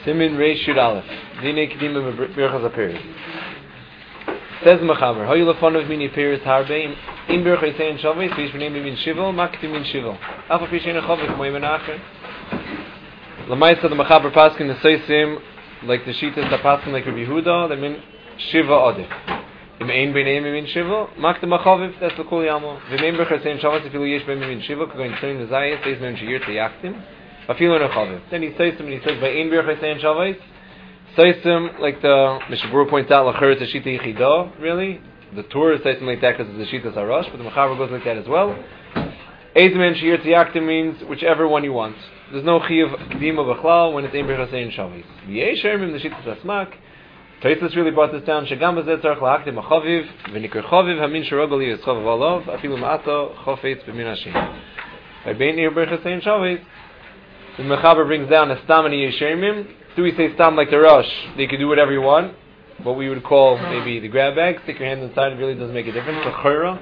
Simin Reish Shud Aleph. Dine Kedima Birchas HaPeres. Says Mechaber, How you lefon of mini Peres Harbe in Birchas Ein Shavos Vish B'nei Min Shivel Maktim Min Shivel Alpha Pishin Chavik Moy Menacher. Lamaisa the Mechaber Paskin the Seisim like the Shitas the Paskin like Rabbi Yehuda they mean Shiva Odif. Im Ein B'nei Min Shivel Maktim Achaviv that's the Kol Yamo. V'mein Birchas Ein Shavos if you yesh B'nei Min Shivel going to turn the Zayas says Mem Shir to Yaktim. Then he says and he says by Ein Birchas Ein Shavos. Seisim, like the Mishnah Berurah points out, L'cher it's a Shita Yichidah, really. The Torah says something like that because it's a Shita Sarash, but the Mechaber goes like that as well. Eizmen Shir Tziyaktim means whichever one you want. There's no Chiyav Kedima B'chlal when it's Ein Birchas Ein Shavos. V'yesh Shermim, the Shita Tasmak. Taisus really brought this down. Shagam Bazet Tzarech L'Haktim Achaviv, V'nikar Chaviv, Hamin Shirogol Yis Chaviv Alav, Afilu Ma'ata, Chofetz B'min Hashim. By Bein Birchas Ein Shavos, the Mechaber brings down a Stam and Yeshemim. Do we say Stam like the Rosh? They could do whatever you want. What we would call maybe the grab bag. Stick your hand inside, it really doesn't make a difference. The Chayra.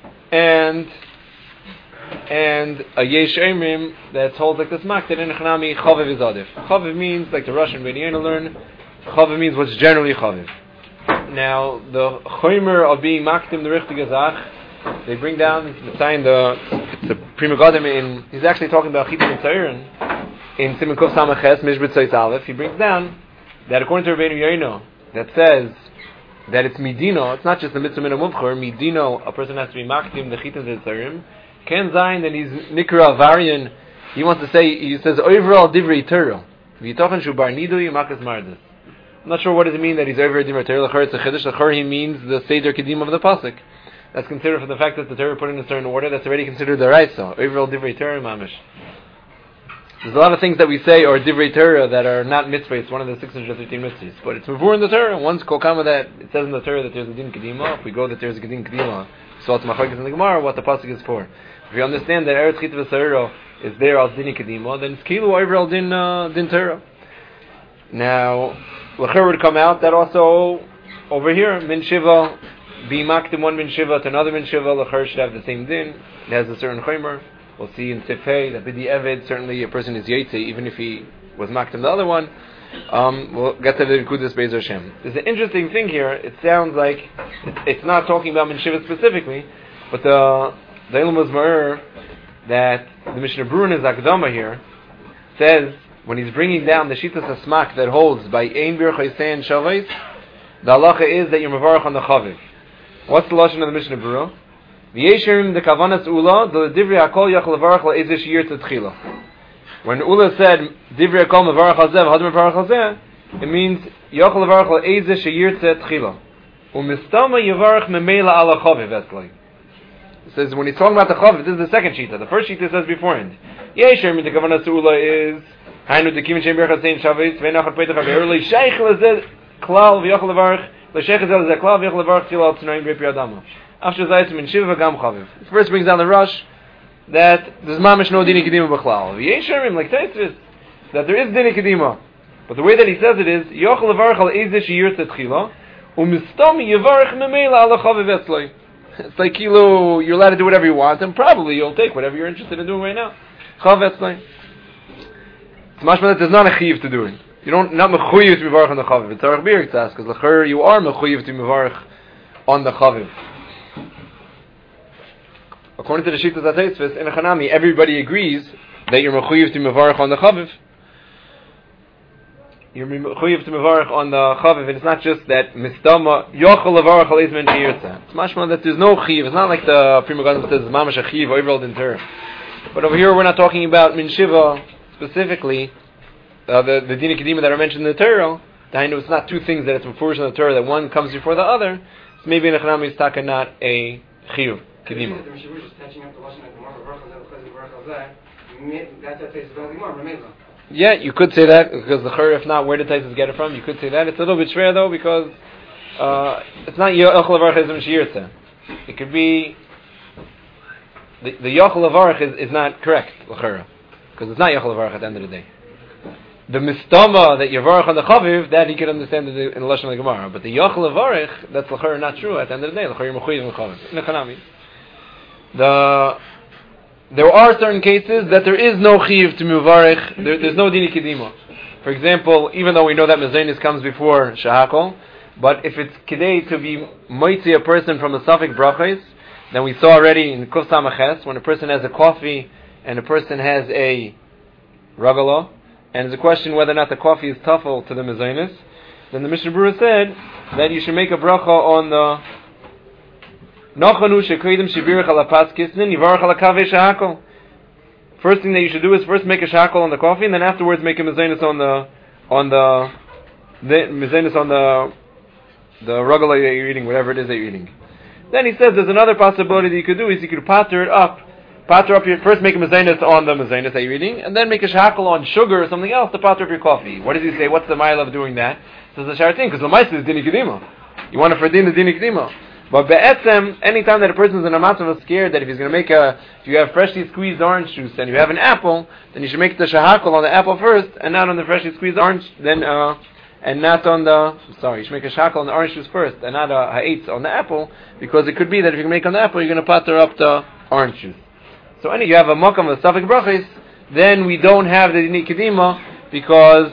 And a Yesh Emrim that's holds like the Smak, that in Echanami Chaviv is Adif. Chaviv means, like the Russian B'nai learn, Chaviv means what's generally Chaviv. Now, the Choymer of being Maktim the Richtig Gazach, they bring down, it's a Prima Gadim in, he's actually talking about Chitim and Tzayirin. In Siman Kuf Samaches, Mishbet Tzayis Aleph, he brings down that according to Rabbeinu Yaino, that says that it's Midino, it's not just the Mitzvah Min HaMuvchor, Midino, a person has to be Maktim, the Chitim Zetzarim, Ken Zayin, that he's Nikra Varian, he wants to say, he says, overall Divrei Torah, V'yitochan Shu Bar Nidui, Makas Mardas. I'm not sure what does it mean that he's over Divrei Torah, L'chor it's a Chiddush, L'chor he means the Seder Kedim of the Pasuk. That's considered for the fact that the Torah put in a certain order, that's already considered the Raisa, overall Divrei Torah, Mamish. There's a lot of things that we say are divrei Torah that are not mitzvahs. It's one of the 613 mitzvahs, but it's mavur in the Torah. Once kol kama that it says in the Torah that there's a din kedima. If we go that there's a din kedima, so it's machlokes in the Gemara what the pasuk is for. If you understand that eretz chita v'sariro is there as din kedima, then it's kilu over al din Torah. Now, l'cher would come out that also over here min shiva be makdim one min shiva to another min shiva. L'cher should have the same din. It has a certain chaymer. We'll see in Tifei that B'di Eved, certainly a person is Yaitse, even if he was Maktim the other one. We'll get to the Nekudas Be'ez Hashem. There's an interesting thing here. It sounds like it's not talking about Minshiva specifically, but the Ilum Ma'ir that the Mishnah Berurah in his Akdama here says, when he's bringing down the Shitas Asmak that holds by Ein Birchas Ein Shavos, the halacha is that you're Mevarach on the Chaviv. What's the lashon of the Mishnah Berurah? V'yesherim the kavanas ula the divrei hakol yachol levarach le'ezish yir tzitchila. When Ula said divrei hakol mevarach hazeh v'hadam mevarach hazeh, it means yachol levarach le'ezish yir tzitchila. Umistama yavarach memela ala chaviv. That's like it says when he's talking about the chaviv. This is the second shita. The first shita says beforehand. Yesherim the kavanas ula is hainu the kimin shem birchas ein shavis v'enachar petach hage'erli sheich lezeh klal v'yachol levarach l'sheich lezeh klal v'yachol levarach tila al tznoim b'pi adama. After Zayim in Shiva Gam Chaviv. First brings down the rush that there's mamish no dini kedima b'chlal. V'yesherim like Taisus that there is dini kedima, but the way that he says it is yochel levarach al ezish yir tzitchila umistam yevarach memela ala chaviv etzloi. It's like kilo, you're allowed to do whatever you want, and probably you'll take whatever you're interested in doing right now. Chaviv etzloi. It's mashma that there's not a chiv to do it. You don't not mechuyev to mevarach on the chaviv. It's arach bir tzas because l'cher you are mechuyev to mevarach on the chaviv. According to the Shittas HaTeisves, in Echanami, everybody agrees that you're mechuyev to mevarach on the chaviv. You're mechuyev to mevarach on the chaviv, and it's not just that mistama yochel levarach al ezmen sheyirtza. It's mashma that there's no chiv. It's not like the Prima Gadim says mamash a chiv overall din Torah. But over here, we're not talking about min shiva specifically. The dina kedima that are mentioned in the Torah. It's not two things that it's mefurish in the Torah that one comes before the other. So maybe in Echanami it's taka not a chiv. Kedima. Yeah, you could say that because the Chur, if not, where did Taisus get it from? You could say that. It's a little bit schwer though because it's not Yochel Levarach Ezem Shiyirtza. It could be the Yochel Levarach is not correct, L'chura, because it's not Yochel Levarach at the end of the day. The Mistama that Yavarach on the Chaviv, that he could understand in the Lashon of the Gemara, but the Yochel Levarach, that's L'chura not true at the end of the day. L'chura Yemechuyev in Chaviv. In Echanami. There are certain cases that there is no chiv to muvarech. There's no dini kedima. For example, even though we know that mezainis comes before shahakol, but if it's kidei to be moitzi a person from the suffix brachos, then we saw already in Kuf Samaches, when a person has a coffee and a person has a ragalo, and it's a question whether or not the coffee is tafel to the mezainis, then the Mishnah Berurah said that you should make a bracha on the Nachanu shekridim shibirach alapas kisnin yivarach alakave shahakol. First thing that you should do is first make a shahakol on the coffee, and then afterwards make a mezainis on the mezainis on the ragalo that you're eating, whatever it is that you're eating. Then he says there's another possibility that you could do is you could pater up your, first make a mezainis on the mezainis that you're eating, and then make a shahakol on sugar or something else to pater up your coffee. What does he say? What's the mile of doing that? Says the sharatin, because the ma'aseh is dini kedima. You want to for din the dini kedima. But be'etzem, anytime that a person is in a matzav of scared that if he's going to make if you have freshly squeezed orange juice and you have an apple, then you should make the shahakol on the apple first and not on the freshly squeezed orange, then and not on the, you should make a shahakol on the orange juice first and not a ha'etz on the apple, because it could be that if you make on the apple, you're going to pater up the orange juice. So anyway, you have a makam of suffix brachos, then we don't have the dini kedima, because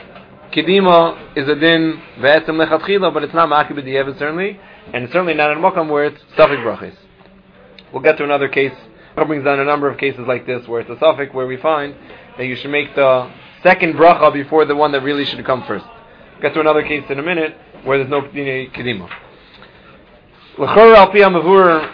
kedima is a din ve'etzem lechatchila, but it's not ma'akib b'di'evet certainly, and it's certainly not in makam where it's suffix brachos. We'll get to another case. It brings down a number of cases like this where it's a suffix where we find that you should make the second bracha before the one that really should come first. We'll get to another case in a minute where there's no dini kedima. L'chor al pi hamavur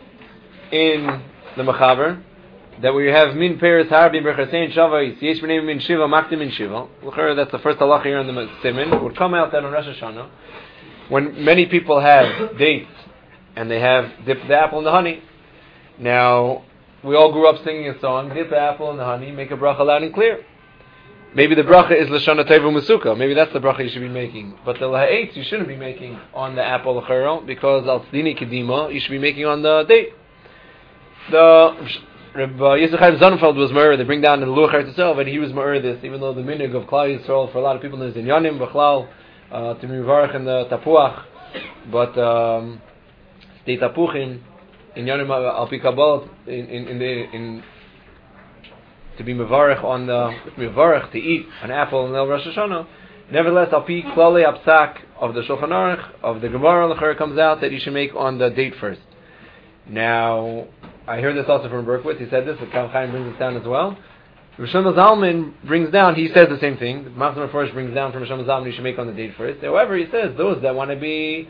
in the mechaber, that we have min peres harbi berchasein shavais yesh b'nei min shiva maktim min shiva. L'chor, that's the first halacha here in the siman. It would come out that on Rosh Hashanah, when many people have dates and they have dipped the apple in the honey. Now, we all grew up singing a song, dip the apple in the honey, make a bracha loud and clear. Maybe the bracha is l'shana teva musuka. Maybe that's the bracha you should be making. But the laha'etz you shouldn't be making on the apple l'chero, because al tzdini kedima you should be making on the date. The Reb Yisrael Chaim Sonnenfeld was ma'or. They bring down in the Luach Eretz Yisrael, and he was ma'or this, even though the minig of Klal Yisrael for a lot of people is in Yanim, B'chlal, to be mevarach in the tapuach, but the tapuchim in Yanim al pi kabbalah in to be mevarach on the mevarach to eat an apple in El Rosh Hashanah. Nevertheless, al pi klalei apsak of the Shulchan Aruch of the Gemara l'chor comes out that you should make on the date first. Now, I heard this also from Berkowitz. He said this. The Kal Chaim brings this down as well. Rishon Zalman brings down, he says the same thing. The Machatzim Meforish brings down from Rishon Zalman, you should make on the date first. However, he says those that want to be,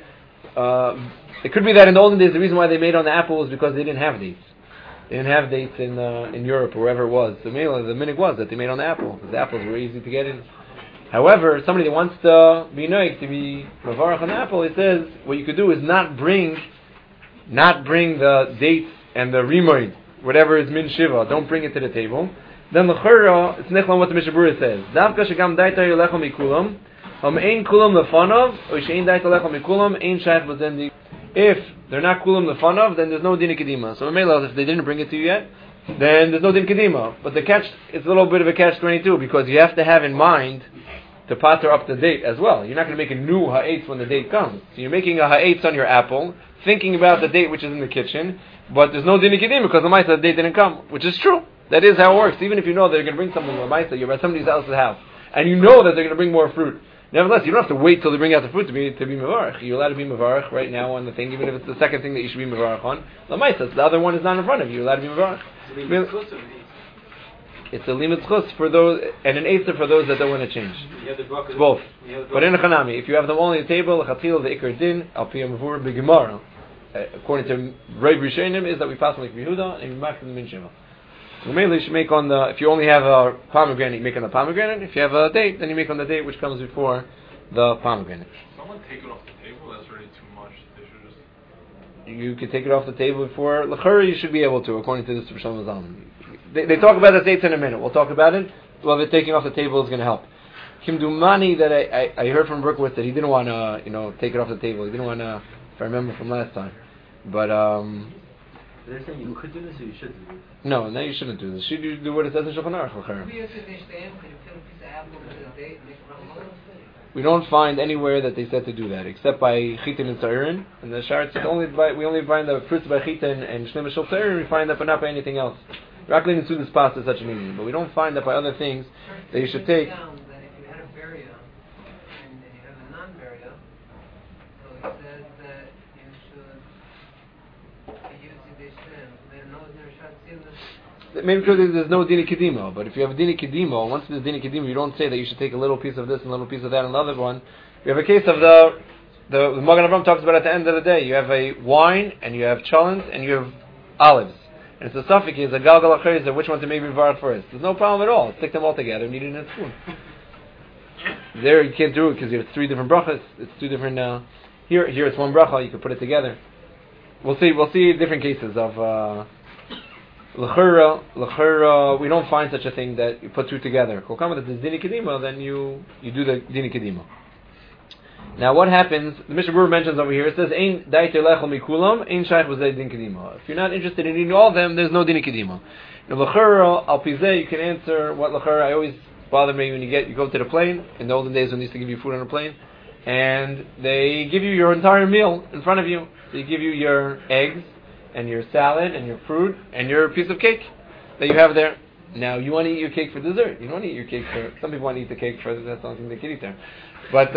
it could be that in the olden days the reason why they made on the apple was because they didn't have dates. They didn't have dates in Europe or wherever it was. The minig was that they made on the apple, because the apples were easy to get in. However, somebody that wants to be noig, to be mavarach on the apple, he says what you could do is not bring the dates and the rimoid, whatever is min shiva, don't bring it to the table. Then l'chora, it's nechlam what the Mishnah Berurah says. Davka shegam daita yolechom mikulam, ein kulam lefanov, or shein daita lechem mikulam, ein shayach b'zen. If they're not kulam lefanov, then there's no din kedima. So if they didn't bring it to you yet, then there's no din kedima. But the catch, it's a little bit of a catch-22, because you have to have in mind to pater up the date as well. You're not going to make a new ha'etz when the date comes. So you're making a ha'etz on your apple, thinking about the date which is in the kitchen, but there's no din kedima because the ma'aseh the date didn't come, which is true. That is how it works. Even if you know they're going to bring something to the ma'aseh, you're at somebody else's house, and you know that they're going to bring more fruit. Nevertheless, you don't have to wait till they bring out the fruit to be mevarach. You're allowed to be mevarach right now on the thing, even if it's the second thing that you should be mevarach on. The ma'aseh, the other one is not in front of you. You're allowed to be mevarach. It's a limit chus for those, and an eitzah for those that don't want to change. It's both. But in a chanami, if you have them all on the table, the chatil, the ikar din, al pi hamavur b'gemara, according to Rav Rishonim, is that we pass on like Yehuda and we mark the min shiva. So mainly you should make on the, if you only have a pomegranate, you make on the pomegranate. If you have a date, then you make on the date which comes before the pomegranate. Someone take it off the table? That's already too much. They should just... You can take it off the table before l'chara. You should be able to, according to this Rishon Zalman. They talk about the dates in a minute. We'll talk about it. Whether taking off the table is going to help. Kimdumani, that I heard from Berkowitz that he didn't want to take it off the table. He didn't want to, if I remember from last time. But they're saying you could do this or you should do this? No, you shouldn't do this. You do what it says in Shulchan Aruch. We don't find anywhere that they said to do that, except by Chitin and Sa'irin. And the Shar said we only find the fruits by Chitin and Shlim Shul Sa'irin, we find that but not by anything else. Raklin and Sudas pasta is such an easy, but we don't find that by other things that you should take. Maybe because there's no dini kedima, but if you have a dini kedima, once there's dini kedima, you don't say that you should take a little piece of this and a little piece of that and another one. You have a case of the Magen Avraham talks about at the end of the day. You have a wine and you have cholent and you have olives, and it's a suffix is a galgal acher, which one to maybe var first. There's no problem at all. Stick them all together and eat it in a spoon. There you can't do it because you have 3 different brachas. It's 2 different. Here it's one bracha. You can put it together. We'll see different cases of. L'chera, we don't find such a thing that you put 2 together. Kol kama that there's dini kedima, then you do the dini kedima. Now what happens, the Mishnah Berurah mentions over here, it says, Ein daiter lechel mikulam, ein shaykh v'zeh din kedima. If you're not interested in eating all of them, there's no dini kedima. Now l'chera, al pizeh, you can answer what l'chera, I always bother me when you go to the plane, in the olden days when they used to give you food on a plane, and they give you your entire meal in front of you. They give you your eggs, and your salad, and your fruit, and your piece of cake that you have there. Now, you want to eat your cake for dessert. You don't want to eat your cake for... Some people want to eat the cake for... That's the only thing they can eat there. But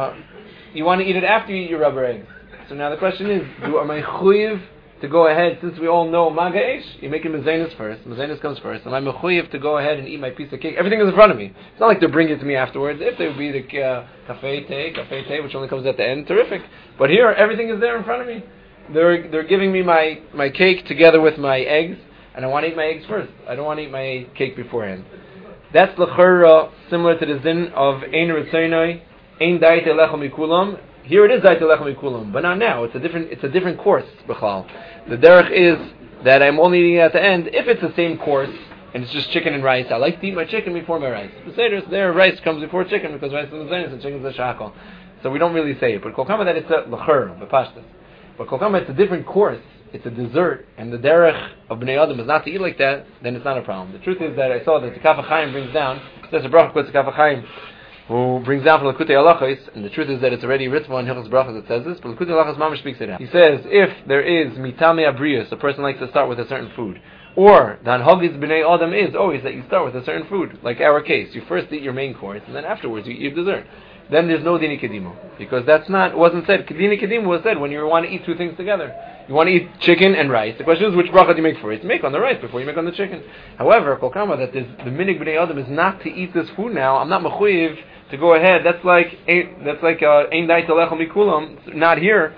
you want to eat it after you eat your rubber eggs. So now the question is, am I mechuyev to go ahead, since we all know maga eish, you make a mezenis first. Mezenis comes first. Am I mechuyev to go ahead and eat my piece of cake? Everything is in front of me. It's not like they're bringing it to me afterwards. If they would be the cafe tay, which only comes at the end, terrific. But here, everything is there in front of me. They're giving me my cake together with my eggs, and I want to eat my eggs first. I don't want to eat my cake beforehand. That's l'chera, similar to the zin of ein ritzonai, ein daite lechel mikulam. Here it is daite lechel mikulam, but not now. It's a different course. B'chlal. The derech is that I'm only eating it at the end if it's the same course and it's just chicken and rice. I like to eat my chicken before my rice. The seder, there rice comes before chicken because rice is the zenis and chicken is the shakal. So we don't really say it. But kol kama that it's a l'chera, b'pashtas. But kol kama it's a different course, it's a dessert, and the derech of Bnei Adam is not to eat like that, then it's not a problem. The truth is that I saw that the Kaf HaChaim brings down, there's a bracha quotes the Kaf HaChaim, who brings down from Lekutei Halachos, and the truth is that it's already written on Hilchos Brachos that says this, but Lekutei Halachos Mamash speaks it out. He says, if there is mitame abrius, a person likes to start with a certain food, or the Hanhagis Bnei Adam is always that you start with a certain food, like our case, you first eat your main course, and then afterwards you eat your dessert. Then there's no dini kedima, because wasn't said. Dini kedima was said when you want to eat 2 things together. You want to eat chicken and rice. The question is, which bracha do you make first? You make on the rice before you make on the chicken. However, kol kama that the minig b'nei adam is not to eat this food now. I'm not mechuyev to go ahead. That's like ein daite lechel mikulam. Not here.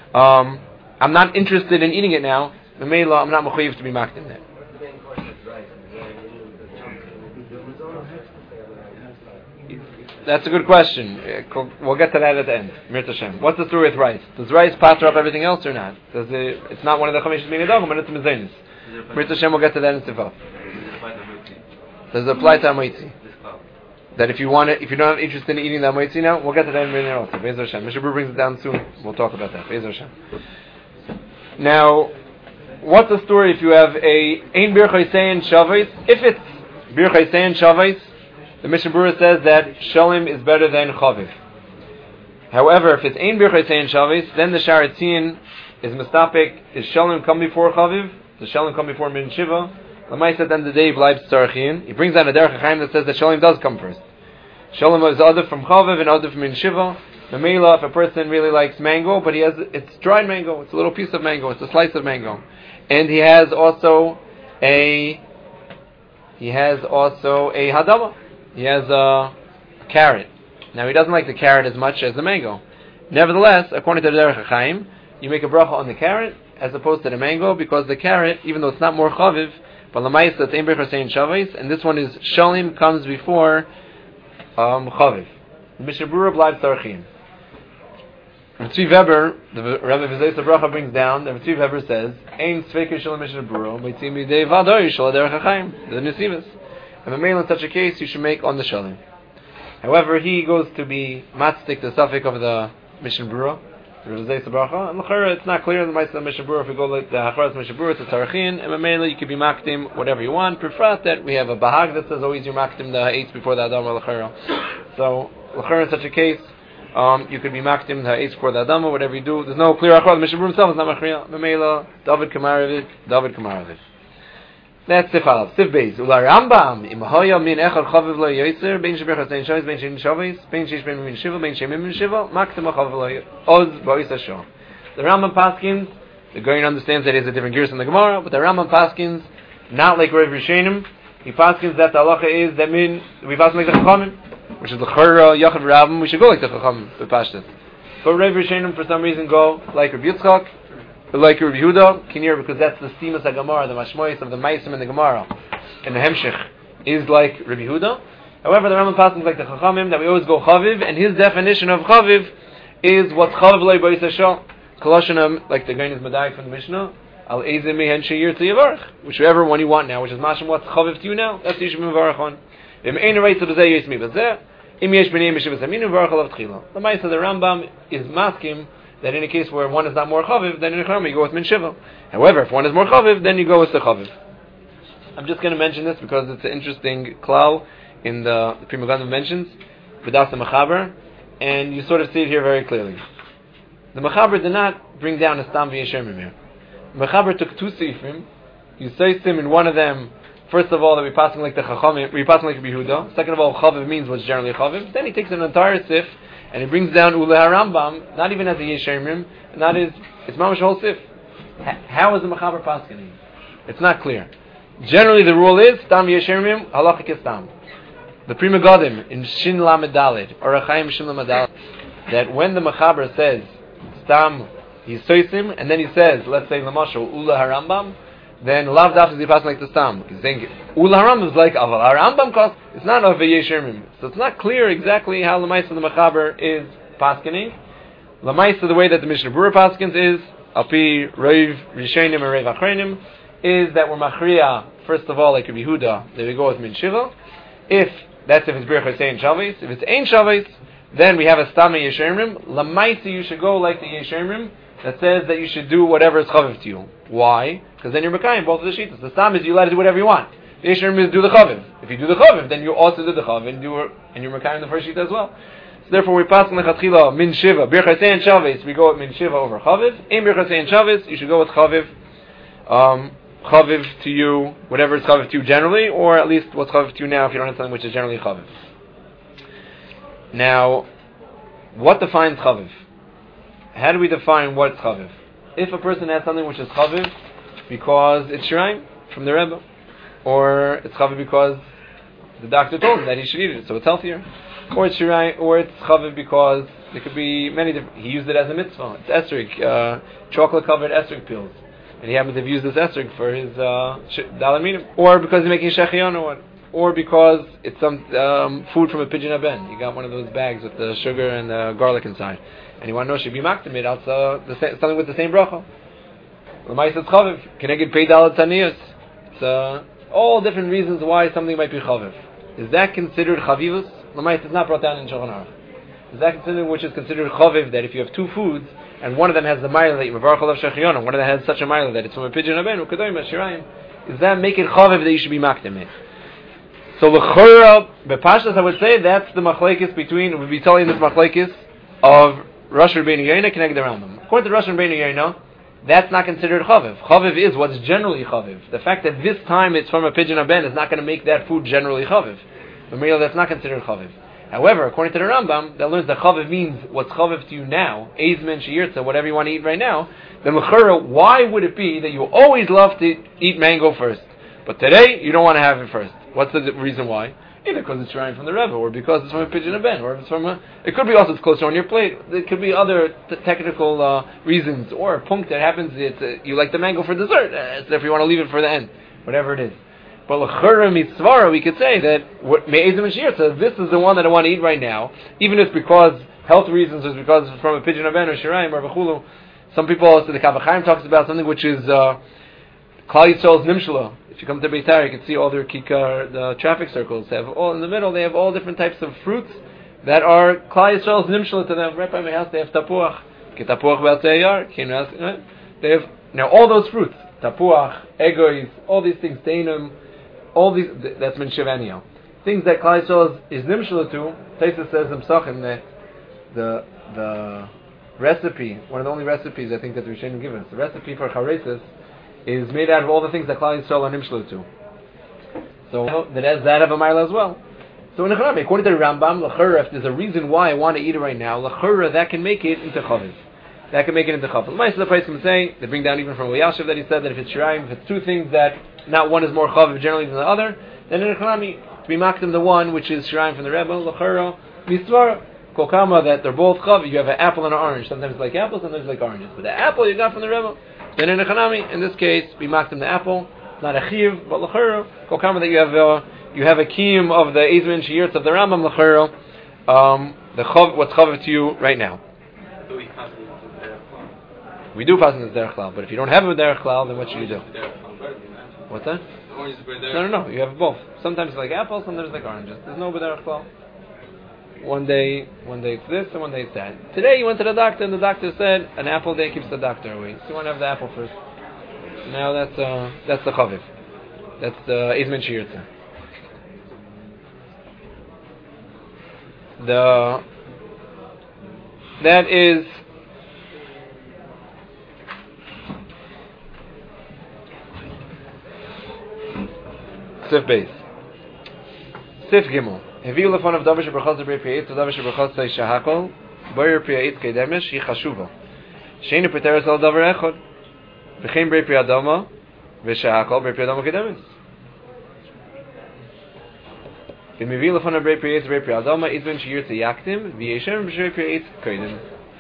I'm not interested in eating it now. The meila, I'm not mechuyev to be makdim there. That's a good question. We'll get to that at the end. Mir Hashem. What's the story with rice? Does rice patter up everything else or not? It's not one of the Chamesh Minidogim, but it's a Mezenis. Mir Hashem, we'll get to that in Sivaf. Does it apply to Amoitzi? That if you don't have interest in eating the Amoitzi now, we'll get to that in a minute also. Be'ez Hashem. Mishnah Berurah brings it down soon. We'll talk about that. Be'ez Hashem. Now, what's the story if you have a Ein Bir Chaysein Shavais? If it's Bir Chaysein Shavais, the Mishnah Berurah says that Shalim is better than Chaviv. However, if it's Ein Bir Chaysein Shavais, then the Sharatzin is Mistapik. Is Shalim come before Chaviv? Does Shalim come before Min Shiva? Lamai said at the end of the day, Bleibs Tzarachin. He brings down a Derech HaChaim that says that Shalim does come first. Shalim is other from Chaviv and other from Min Shiva. The Mela, if a person really likes mango, but it's dried mango, it's a little piece of mango, it's a slice of mango. And he has also a Hadama. He has a carrot. Now he doesn't like the carrot as much as the mango. Nevertheless, according to the Derech HaChaim, you make a bracha on the carrot as opposed to the mango, because the carrot, even though it's not more chaviv, but l'mayis it's ein bracha saying shavais, and this one is shalim comes before chaviv. The Mishnah Berurah Bleibs Tzarachin. Tzvi Weber, the Rebbe V'zeis Bracha brings down, the Tzvi Weber says, ein tzveikah shel Mishnah Berurah, meitzim b'dei vadoi shel Derech HaChaim, the Nesivas. And the male in such a case, you should make on the shalim. However, he goes to be matzdik the suffix of the Mishnah Berurah, the V'zeis Bracha, and l'chera it's not clear in the Ma'aseh of Mishnah Berurah. If we go like the Hacharas Mishnah Berurah to Tzarachin, and the male you could be makdim whatever you want. Prefer that we have a bahag that says always you're makdim the eitz before the Adama l'chera. So l'chera in such a case, you could be makdim the eitz before the Adama, whatever you do. There's no clear Hacharas. Mishnah Berurah himself is not machriya. The male David Kamaravit. That's Sif Alav. Sif Beis. Ula Rambam, im hoya min echad chaviv lo yoytzer, bein shebech hasein shavis, bein shein shavis, bein sheish bein min shiva, bein shein min shiva, maksim chaviv lo oz ba'is hashon. The Rambam Paskins, the Goyin understands that it's a different gears in the Gemara, but the Rambam Paskins not like Rav Rishonim. He paskins that the halacha is that we pass like the Chachamim, which is the Chura Yachav Rabbim. We should go like the Chachamim with Pashtas. But Rav Rishonim for some reason go like Rav Yitzchak, like Rav Yehuda, Kinir, because that's the Simas HaGemara, the Mashmois of the Maisim in the Gemara, and the Hemshech is like Rav Yehuda. However, the Rambam paskins like the Chachamim that we always go Chaviv, and his definition of Chaviv is what's Chaviv Loi B'Yis Hashal. Koloshanam, like the Gainis Madai from the Mishnah, Al Ezim Mehen Sheir to Yavarach, whichever one you want now, which is Masham, what's Chaviv to you now, that's the Yishim Yavarach on. Im Ein Reitz B'Zeh Yismi B'Zeh, Im Yesh B'nei Mishim B'Zeh Yavarach Alav Tchila. The Ma'aseh of the Rambam is maskim that in a case where one is not more Chaviv, then in a Chama you go with Min Shiva. However, if one is more Chaviv, then you go with the Chaviv. I'm just going to mention this because it's an interesting klal in the Pri Megadim mentions, B'das Mechaber, and you sort of see it here very clearly. The Mechaber did not bring down a Stam V'Yeshem here. Mechaber took two Sifrim. You say Sim in one of them, first of all, that we're passing like the Chachamim, we're passing like Rabbi Yehuda. Second of all, Chaviv means what's generally Chaviv. Then he takes an entire Sif, and he brings down Ule HaRambam, not even as a Yeshemim, not as, it's mamash whole Sif. How is the Mechaber passing? It's not clear. Generally the rule is, Stam V'Yeshem, Halachik is Stam. The Pri Megadim, in Shin Lamed Daled, or Achaim Shin Lamed Daled, that when the Mechaber says, Stam, he's soisim, and then he says, let's say Lamashal Ula HaRambam, then Lav Daf is he passing like the Stam. He's saying Ula HaRambam is like Aval HaRambam cost. It's not of a Yeshemim. So it's not clear exactly how Lamaisa the Mechaber is paskening. Lamaisa, the way that the Mishnah Berurah paskins is Alpi Rav Rishonim and Rav Achronim, is that we're Machriya first of all like Rabbi Yehuda, that we go with Min Shiva. If it's Birchas Ein Shavis. If it's Ein Shavis, then we have a Stam Yeshemim. Lamaisa, you should go like the Yeshemim that says that you should do whatever is chaviv to you. Why? Because then you're Mekayim both of the Shitas. The Stam is you allowed to do whatever you want. The Yeshemim is do the chaviv. If you do the chaviv, then you also do the chaviv and you're Mekayim the first Shita as well. So therefore we pass on the Chatchila Min Shiva. Birchas Ein Shavis, we go with Min Shiva over chaviv. In Birchas Ein Shavis, you should go with chaviv. Chaviv to you, whatever is chaviv to you generally, or at least what's chaviv to you now if you don't have something which is generally chaviv. Now, what defines chaviv? How do we define what's chaviv? If a person has something which is chaviv because it's shiraim from the Rebbe, or it's chaviv because the doctor told him that he should eat it, so it's healthier, or it's shiraim, or it's chaviv because there could be many different. He used it as a mitzvah. It's esrog, chocolate-covered esrog pills, and he happens to have used this esrog for his dalaminim, or because he's making shechion, or because it's some food from a pigeon aben. You got one of those bags with the sugar and the garlic inside, and you want to know should be maktamid also something with the same bracha. L'mais it's chaviv. Keneged pei dalet taniyos. It's all different reasons why something might be chaviv. Is that considered chavivus? L'mais is not brought down in Shulchan Aruch. Is that considered which is considered chaviv, that if you have two foods and one of them has the mile that you mevarach alav shechion, and one of them has such a mile that it's from a pigeon aben ukadoim ashirayim, does that make it chaviv that you should be maktamid? So l'chora bepashtas, I would say that's the machlekes between. We'll be telling this machlekes of Rosh Rabbeinu Yoina connected the Rambam. According to Rosh Rabbeinu Yoina, that's not considered chaviv. Chaviv is what's generally chaviv. The fact that this time it's from a pigeon aben is not going to make that food generally chaviv. But merely that's not considered chaviv. However, according to the Rambam, that learns that chaviv means what's chaviv to you now, eizmen sheirtza, whatever you want to eat right now. Then l'chora, why would it be that you always love to eat mango first, but today you don't want to have it first? What's the reason why? Either because it's shiraim from the Rebbe, or because it's from a pigeon aben, or if it's from a... It could be also it's closer on your plate. There could be other technical reasons, or a punkt that happens, you like the mango for dessert, so if you want to leave it for the end, whatever it is. But l'chura mitzvara, we could say that me'ezim and shir, so this is the one that I want to eat right now, even if it's because health reasons, or because it's from a pigeon aben, or shiraim, or b'chulu. Some people also, the Kavachaim talks about something which is Klal Yisrael's nimshula. If you come to Beitar, you can see all their kikar, the traffic circles have all in the middle. They have all different types of fruits that are Klal Yisrael's nimshula to them. Right by my house, they have tapuach, ketapuach b'alteyar. They have now all those fruits, tapuach, egois, all these things, teinum, all these. That's min shivaniel. Things that Klal Yisrael is nimshula to. Taisa says in Psachim that the recipe, one of the only recipes I think that the Rishonim give us, the recipe for charesis is made out of all the things that Klal Yisrael are nimshlu to. So that has that of a mile as well. So in Echarabi, according to the Rambam, l'chura, if there's a reason why I want to eat it right now, l'chura, that can make it into chaviv. that can make it into chav. Most of the place can say, they bring down even from Yashiv that he said that if it's shirayim, if it's two things that not one is more chav generally than the other, then in a chalami, to be makdim the one which is shirayim from the Rebbe, l'chara, misvar, kokama, that they're both chav. You have an apple and an orange. Sometimes like apples, sometimes like oranges. But the apple you got from the Rebbe, then in a chalami, in this case, we makdim the apple, not a chiv, but l'chara, kokama, that you have a kiyum of the Ezmin Shiyurts of the Rambam l'chara, the chav, what's chav to you right now. We do pass in the derech klal, but if you don't have a derech klal, then what should you do? What's that? No. You have both. Sometimes like apples, sometimes like oranges. There's no derech klal. One day it's this, and one day it's that. Today you went to the doctor, and the doctor said an apple day keeps the doctor away. So you want to have the apple first. Now that's the chaviv. That's the Ezmin Shiyurtza. That is Sif Beis. Sif Gimel. Heviu lefon of davar shebrachos lebrei piyetz to davar shebrachos say shahakol boyer piyetz kedemesh hi chashuva. Sheinu preteres al davar echad. V'chein brei piyadama v'shahakol brei piyadama kedemesh. V'meviu lefon of brei piyetz brei piyadama izben shiyurtze yaktim v'yeshem brei piyetz kedem.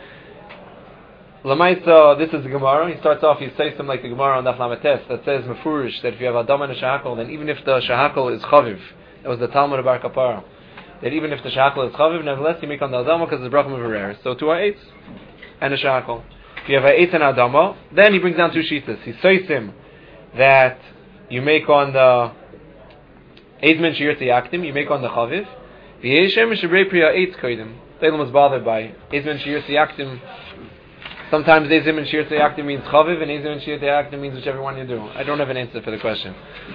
Lamaisa, this is the Gemara. He starts off, he says something like the Gemara on Daf Lametes that says Mefurish that if you have Adam and a Shahakol, then even if the Shahakol is Chaviv, that was the Talmud of Bar Kapara, that even if the Shahakol is Chaviv, nevertheless you make on the Adama because it's Brachim of Arer. So two are eights and a Shahakol. If you have an eight and Adama, then he brings down two shitas. He says him that you make on the Eidman Shiyurtzi Yaktim, you make on the Chaviv. V'yeshem Shebrei Priya Eitz Koidim. The Eilam was bothered by Eidman Shiyurtzi Yaktim. Sometimes Ezim and Shir Tzayaktim means Chaviv, and Ezim and Shir Tzayaktim means whichever one you do. I don't have an answer for the question.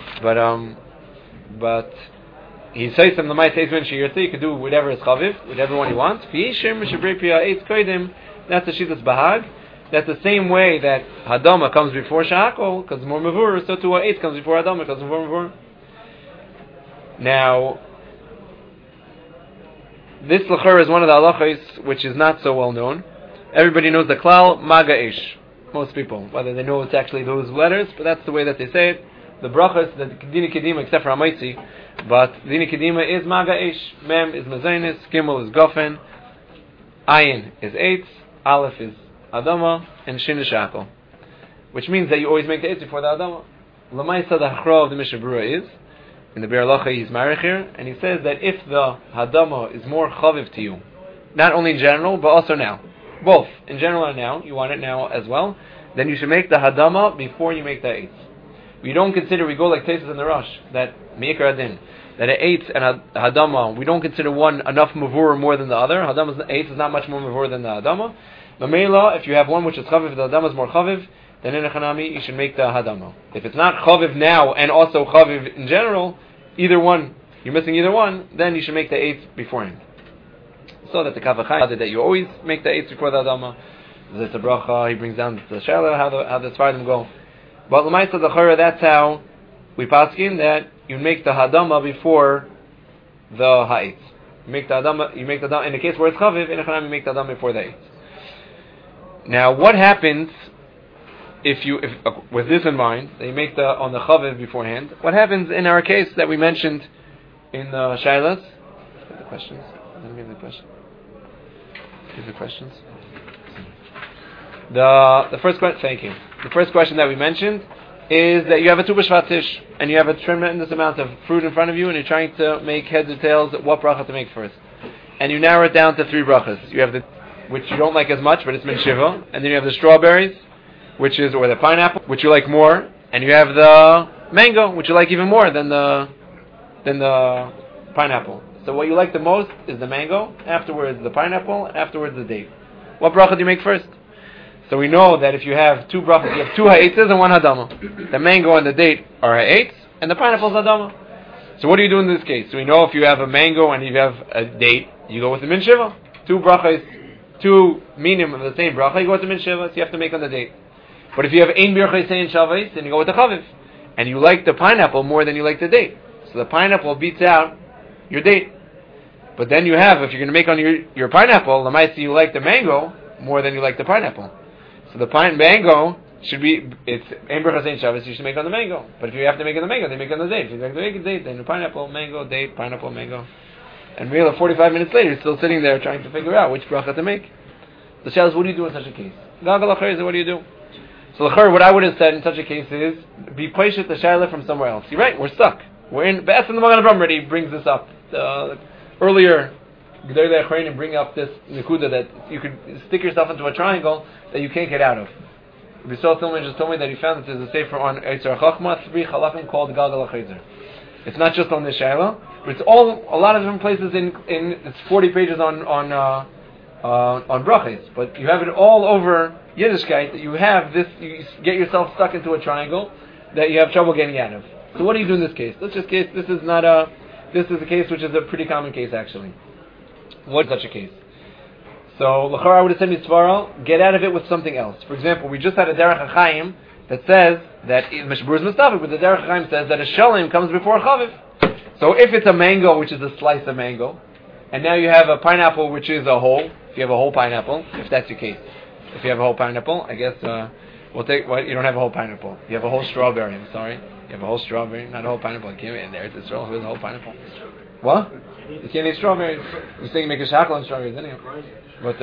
But he says from the Ma'at Ezim and Shir Tzay, you can do whatever is Chaviv, whatever one you want. That's the Shitas Bahag. That's the same way that Hadama comes before Shahakol, because more Mavur, so too Eitz comes before Hadama, because more Mavur. Now, this Lachar is one of the halachos which is not so well known. Everybody knows the klal maga ish. Most people, whether they know it's actually those letters, but that's the way that they say it. The brachas, the dini kedima, except for Hamaitzi, but dini kedima is maga ish. Mem is mezainis, gimel is gofen, ayin is eitz, aleph is adama, and shin is shakol. Which means that you always make the eitz before the adama. Lamaisa the hachra of the Mishnah Berurah is in the Be'er Lacha he's marich here, and he says that if the hadama is more chaviv to you, not only in general but also now. Both, in general and now, you want it now as well, then you should make the hadama before you make the eitz. We don't consider, we go like Tesis in the Rosh, that meikar adin, that an eitz and a hadama, we don't consider one enough mavur more than the other. Hadama's eitz is not much more mavur than the hadama. Mamela, if you have one which is chaviv, the hadama is more chaviv, then in a chanami, you should make the hadama. If it's not chaviv now and also chaviv in general, either one, you're missing either one, then you should make the eitz beforehand. So that the Kavachai that you always make the eitz before the Adama. There's a bracha, he brings down the Shala, how the Svardim go. But L'maisa the Chara, that's how we paskin that you make the Hadama before the Ha'itz. You make the Hadama, in the case where it's Chaviv, in a Chanam you make the Hadama before the Eitz. Now what happens if with this in mind, that you make on the Chaviv beforehand, what happens in our case that we mentioned in the Shailas? The questions? Give the question. Give the questions. The first question. Thank you. The first question that we mentioned is that you have a Tu B'Shvat Tish and you have a tremendous amount of fruit in front of you, and you're trying to make heads or tails what bracha to make first, and you narrow it down to three brachas. You have the which you don't like as much, but it's min shiva, and then you have the strawberries, or the pineapple, which you like more, and you have the mango, which you like even more than the pineapple. So what you like the most is the mango, afterwards the pineapple, and afterwards the date. What bracha do you make first? So we know that if you have two brachas, you have two ha'etzes and one hadama. The mango and the date are ha'etz, and the pineapple is hadama. So what do you do in this case? So we know if you have a mango and you have a date, you go with the min shiva. Two brachas, two minim of the same bracha, you go with the min shiva, so you have to make on the date. But if you have ein birchai sein shavais, then you go with the chaviv. And you like the pineapple more than you like the date. So the pineapple beats out your date. But then you have, if you're going to make on your pineapple, lamaisi you like the mango more than you like the pineapple. So the pine mango should be, it's Ein Berachas Ein Shabbos, you should make on the mango. But if you have to make on the mango, they make on the date. If you have to make a date, then the pineapple, mango, date, pineapple, mango. And really 45 minutes later, you're still sitting there trying to figure out which bracha to make. The shal is, what do you do in such a case? Gagal Achar, what do you do? So L'char, what I would have said in such a case is, be patient the shayla from somewhere else. You're right, we're stuck. We're in, Be'ez and the Magen Avraham already brings this up. Earlier, Gedolei Achronim bring up this nekuda that you could stick yourself into a triangle that you can't get out of. Bisol Tillman just told me that he found that there's a sefer on Eitzer Chachma, 3 halachim called Gagal Achar. It's not just on this shayla, but it's a lot of different places it's 40 pages on brachas, but you have it all over Yiddishkeit, that you have this, you get yourself stuck into a triangle that you have trouble getting out of. So what do you do in this case? This is a case which is a pretty common case actually. What's such a case? So, l'chara, I would have said mitzvaro, get out of it with something else. For example, we just had a Derech HaChaim that says that Mishbur is Mustafik, but the Derech HaChaim says that a shalim comes before a chaviv. So if it's a mango, which is a slice of mango, and now you have a pineapple, which is a whole, if you have a whole pineapple, if that's your case. If you have a whole pineapple, I guess we'll take. Well, you don't have a whole pineapple. You have a whole strawberry. I'm sorry. You have a whole strawberry, not a whole pineapple. You can't be in there. It's a strawberry. It's a whole pineapple. What? You can't eat strawberries. You say you make a shakal on strawberries, anyway. But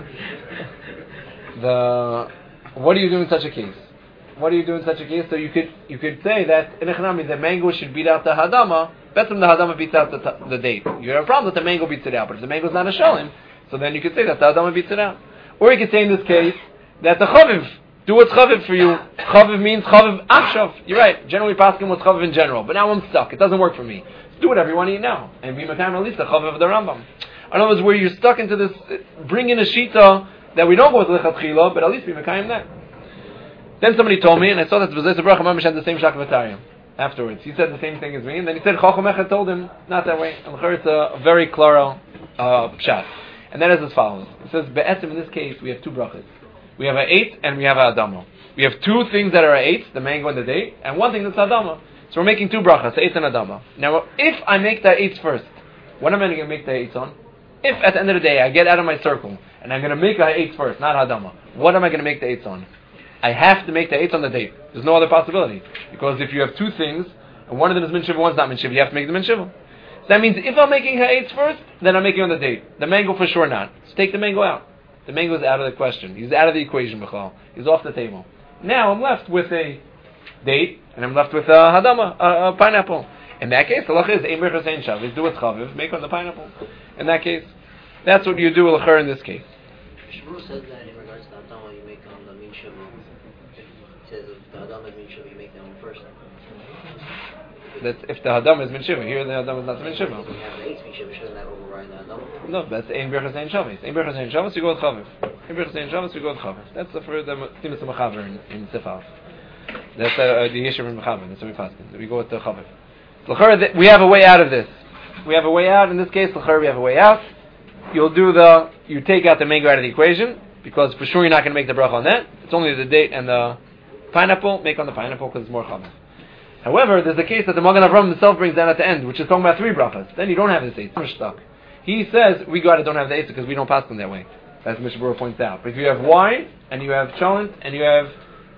what do you do in such a case? What do you do in such a case? So you could say that in Echanami the mango should beat out the hadama. Better the hadama beats out the date. You have a problem that the mango beats it out. But if the mango is not a shalim, so then you could say that the hadama beats it out. Or you could say in this case that the chaviv, do what's chaviv for you. Chaviv means chaviv akshav. You're right. Generally, paskin what's chaviv in general. But now I'm stuck. It doesn't work for me. So do whatever you want to eat now. And be makayim at least the chaviv of the Rambam. In other words, where you're stuck into this, bring in a shita that we don't go with lechatchila, but at least be makayim that. Then somebody told me, and I saw that the B'zei Bracha Mamish had the same shakvatarium afterwards. He said the same thing as me, and then he said Chacham Echad told him not that way. And it's a very claro pshat. And that is as follows. It says, Be'etzim, in this case, we have two brachas. We have an 8 and we have an adama. We have two things that are 8, the mango and the date, and one thing that's adama. So we're making two brachas, 8 and adama. Now, if I make the 8s first, what am I going to make the 8s on? If at the end of the day I get out of my circle and I'm going to make the 8s first, not adama, what am I going to make the 8s on? I have to make the 8s on the date. There's no other possibility. Because if you have two things, and one of them is min shiva, one's not min shiva, you have to make them min shiva. So that means if I'm making her 8s first, then I'm making on the date. The mango for sure not. So take the mango out. The mango is out of the question. He's out of the equation, Michal. He's off the table. Now I'm left with a date, and I'm left with a hadama, a pineapple. In that case, the halacha is ein berachas ein shavis. Do what's chaviv, make on the pineapple. In that case, that's what you do l'char in this case. Shmuel says that in regards to the hadama, you make on the min shiva. It says if the hadama is min shiva, you make that one first. That's if the hadam is min shiva. Here the hadam is not min shiva. If you have the 8 min shiva, shouldn't that override the hadama? No, that's ein berachas ein shavis. Ein berachas ein shavis, you go with chaviv. Ein berachas ein shavis, you go with chaviv. That's for the Timus Mechaber in Sifaf. That's the Yeshiv in Mechaber. That's what we pass. We go with the chaviv. L'char, we have a way out of this. We have a way out. In this case, l'char, we have a way out. You take out the mango out of the equation, because for sure you're not going to make the bracha on that. It's only the date and the pineapple. Make on the pineapple because it's more chaviv. However, there's a case that the Magen Avraham himself brings down at the end, which is talking about 3 brachas. Then you don't have this 8. You're stuck. He says, we don't have the 8 because we don't pass them that way. As Mishnah Berurah points out. But if you have wine, and you have cholent, and you have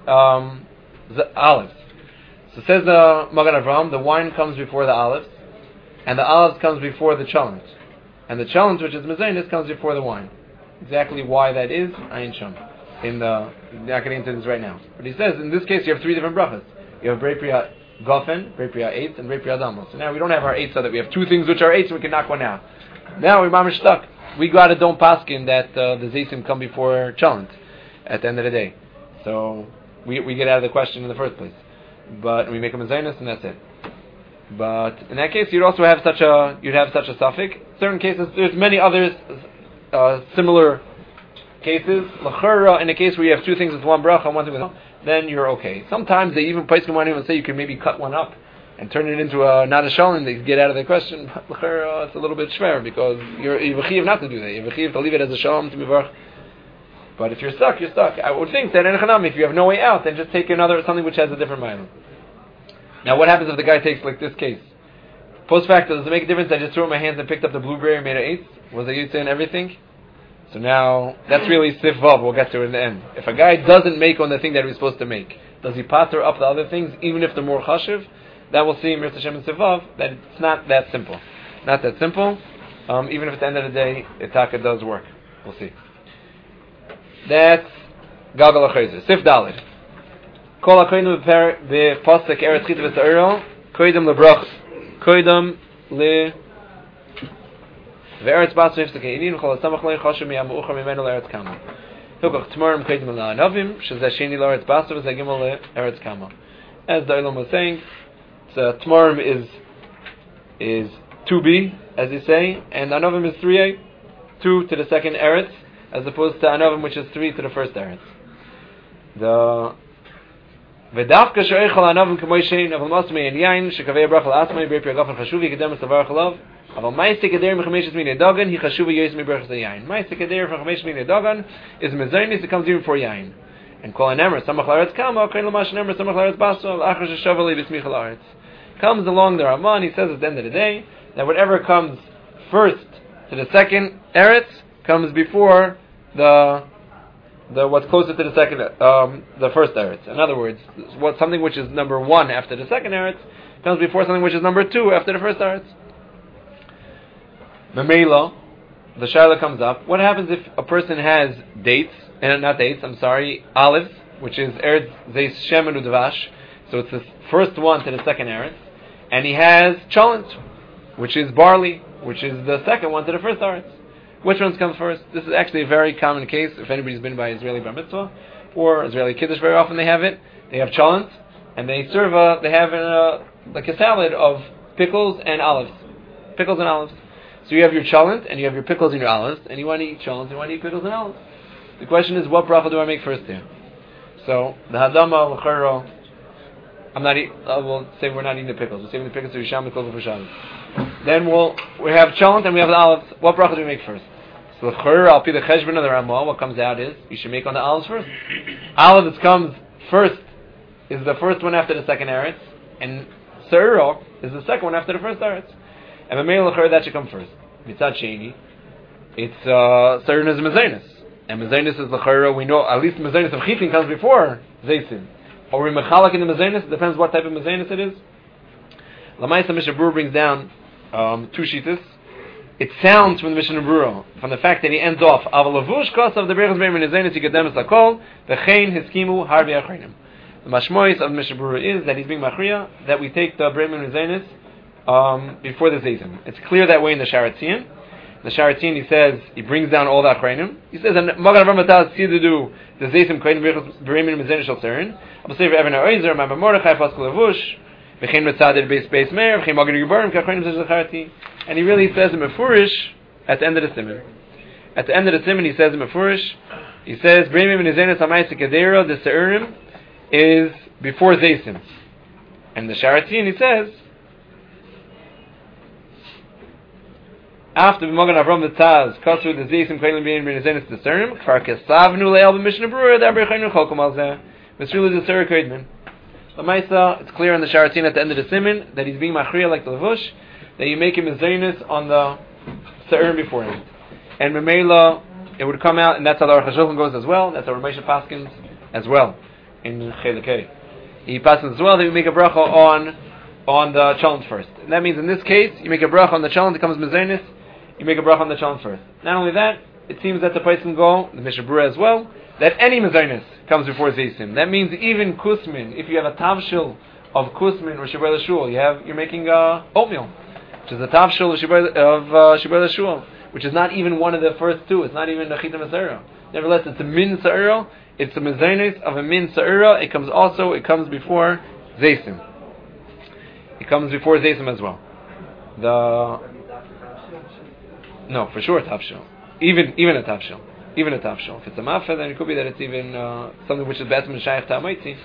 olives. So says the Magen Avraham, the wine comes before the olives, and the olives comes before the cholent. And the cholent, which is mezainis, comes before the wine. Exactly why that is, Ayin Sham. I'm not getting into this right now. But he says, in this case, you have 3 different brachas. You have Brei Priya Gofen, Brei Priya 8, and Brei Priya Adama. So now we don't have our 8 so that we have 2 things which are 8 so we can knock one out. Now we're mamish stuck. We got a don't paskin that the Zaysim come before Cholent at the end of the day. So we get out of the question in the first place. But we make a mezainis and that's it. But in that case you'd have such a suffix. Certain cases, there's many others similar cases. L'chara, in a case where you have 2 things with one bracha and one thing with one, then you're okay. Sometimes they even place them on and say you can maybe cut one up and turn it into not a shalom. They get out of the question. But it's a little bit schwer because you're v'chiv not to do that. You're v'chiv to leave it as a shalom to mivarch. But if you're stuck, you're stuck. I would think that in Chanam, if you have no way out, then just take something which has a different ma'alim. Now, what happens if the guy takes like this case? Post facto, does it make a difference? I just threw in my hands and picked up the blueberry and made an 8. Was I used to in everything? So now, that's really Sif Vav, we'll get to it in the end. If a guy doesn't make on the thing that he was supposed to make, does he pater up the other things, even if they're more chashiv? That we'll see in Mirz Hashem and Sif Vav, that it's not that simple. Not that simple, even if at the end of the day, Itaka does work. We'll see. That's Galgal HaChayzer. Sif Dalid. Kol HaKoydim B'Posek Eretz Chita V'Sa'iro, Koydim LeBrach, Koydim Le... Ve'eretz Basu Hifzak Ha'inin, Chol HaSamach Lei Choshem Yam U'char Mimenu L'Eretz Kama. Hilkach Tmarim Koydim L'Anavim, Shezeh Sheni L'Eretz Basu V'Zeh Gimel L'Eretz Kama. As the Olam was saying, Tmarim is 2b, as you say, and Anavim is 3a, 2 to the second Eretz, as opposed to Anavim, which is 3 to the first Eretz. The V'davka she'eichel Anavim k'moi shein, aval masmei en yain, shekavei brach l'asmei, b'rei piragafen chashuvi, kedem esavar chalav, aval ma'isei kader m'chamesh esmei nedagan, hi chashuvi yoyis m'brach yain. Ma'isei kader m'chamesh esmei nedagan is mezainis, it comes even before yain. And kol anemer, samach l'aretz kama, kain l'mash anemer, samach l'aretz baso, l'achar sheshavali b'smicha l'aretz. Comes along the Ramban, he says at the end of the day, that whatever comes first to the second Eretz comes before the what's closer to the second, the first Eretz. In other words, something which is number 1 after the second Eretz comes before something which is number 2 after the first Eretz. Memela, the Shaila comes up. What happens if a person has olives, which is Eretz Zeis Shemen Udvash, so it's the first one to the second Eretz, and he has cholent, which is barley, which is the second one to the first Eretz. Which ones come first? This is actually a very common case. If anybody's been by Israeli Bar Mitzvah or Israeli Kiddush, very often they have it. They have cholent, and they serve like a salad of pickles and olives. Pickles and olives. So you have your cholent, and you have your pickles and your olives, and you want to eat cholent, you want to eat pickles and olives. The question is, what bracha do I make first here? So, the Hadama, L'charo, we'll say we're not eating the pickles. We're saving the pickles to Yisham and for Shabbos. Then we have cholent and we have the olives. What bracha do we make first? So the chur, I'll be the cheshbon of the Ramah. What comes out is you should make on the olives first. Olive that comes first is the first one after the second eretz, and seiro is the second one after the first eretz. And the male chur that should come first. Mitzad sheni, it's seiro is mezainis, and mezainis is the chur. We know at least mezainis of chifin comes before zaysim. Or we mechalak in the mezainis. Depends what type of mezainis it is. Lamaisa Mishnah Berurah brings down 2 shittas. It sounds from the Mishnah Berurah, from the fact that he ends off Avalavush Kos of the Berachos Beim Mezainis Yikademus Lakol V'chein Hiskimu Harbi Achreinim. The mashmois of the Mishnah Berurah is that he's being machriya that we take the Beim Mezainis before the Zaytim. It's clear that way in the Sharatzian. The Sharatzian, he says, he brings down all the Achreinim. He says, and Magan Avram Mataz Sidudu the Zaytim Kohen Beim Mezainis Shal Tzerin. Abu Sefer Even HaOizer Ma'am Mordechai Paschal Lavush. And he really says in Mefurish at the end of the Siman. At the end of the Siman, he says in Mefurish, he says, the Se'urim is before Zaysim. And the Sharatin, he says, after B'mogan Avram the Taz, Kosru the Zaysim, Kailim B'yin B'yin the Se'urim, Kfar Kesavnu Le'el B'Mishnah Berurah, D'Abrei Chaynu Chokom Al Zeh, V'srulu the Se'ur Koidman. Lamaisa, it's clear in the Sharatin at the end of the Siman that he's being machriya like the Levush, that you make him a Zaynus on the Se'urim before him. And Memela, it would come out, and that's how the Aruch HaShulchan goes as well, that's how Ramesha Paskins as well, in Chelekei. He passes as well that you make a bracha on the cholent first. And that means in this case, you make a bracha on the cholent, it comes Mezaynus, you make a bracha on the cholent first. Not only that, it seems that the place can go, the Mishnah Berurah as well, that any Mezaynus comes before Zaysim. That means even Kusmin, if you have a tavshil of Kusmin or Shibai L'Shul, you're making oatmeal, which is a tavshil of Shibai L'Shul, which is not even one of the first 2. It's not even a Chita Mesaira. Nevertheless, it's a Min Sa'ira. It's a Mezaynus of a Min Sa'ira. It comes before Zaysim. It comes before Zaysim as well. No, for sure tavshil. Even a tavshil. Even a tavshil. If it's a mafed, then it could be that it's even something which is better than shaykh ta'amaiti.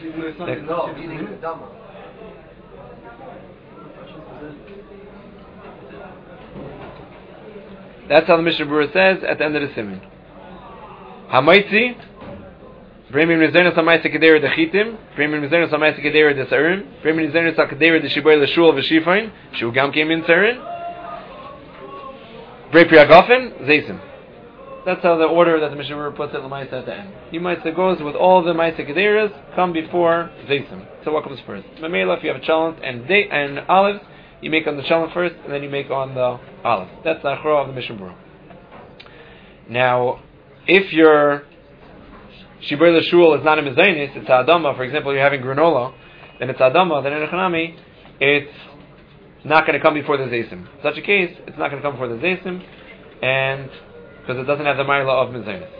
That's how the Mishnah Berurah says at the end of the Siman. Hamaitzi, Bremin Rizenos Hamaitzi Kedera de Chitim, Bremin Rizenos Hamaitzi Kedera de Sarim, Bremin Rizenos Kedera de Shibai L'Shul V'Shifain, Shu Gam came in Sarin, Brei Priyagofen, Zaysim. That's how the order that the Mishnah Berurah puts it L'maisa at the end. He might say goes with all the Maisa Gederas come before Zaysim. So what comes first? Mamela, if you have a chalent and olives, you make on the chalent first, and then you make on the olives. That's the Achra of the Mishnah Berurah. Now, if your Shibur L'Shul is not a Mezainis, it's a Adama, for example, you're having granola, then it's Adama, then in a Chanami, it's not going to come before the Zaysim. In such a case, it's not going to come before the Zaysim, and because it doesn't have the Marla of Mezainis.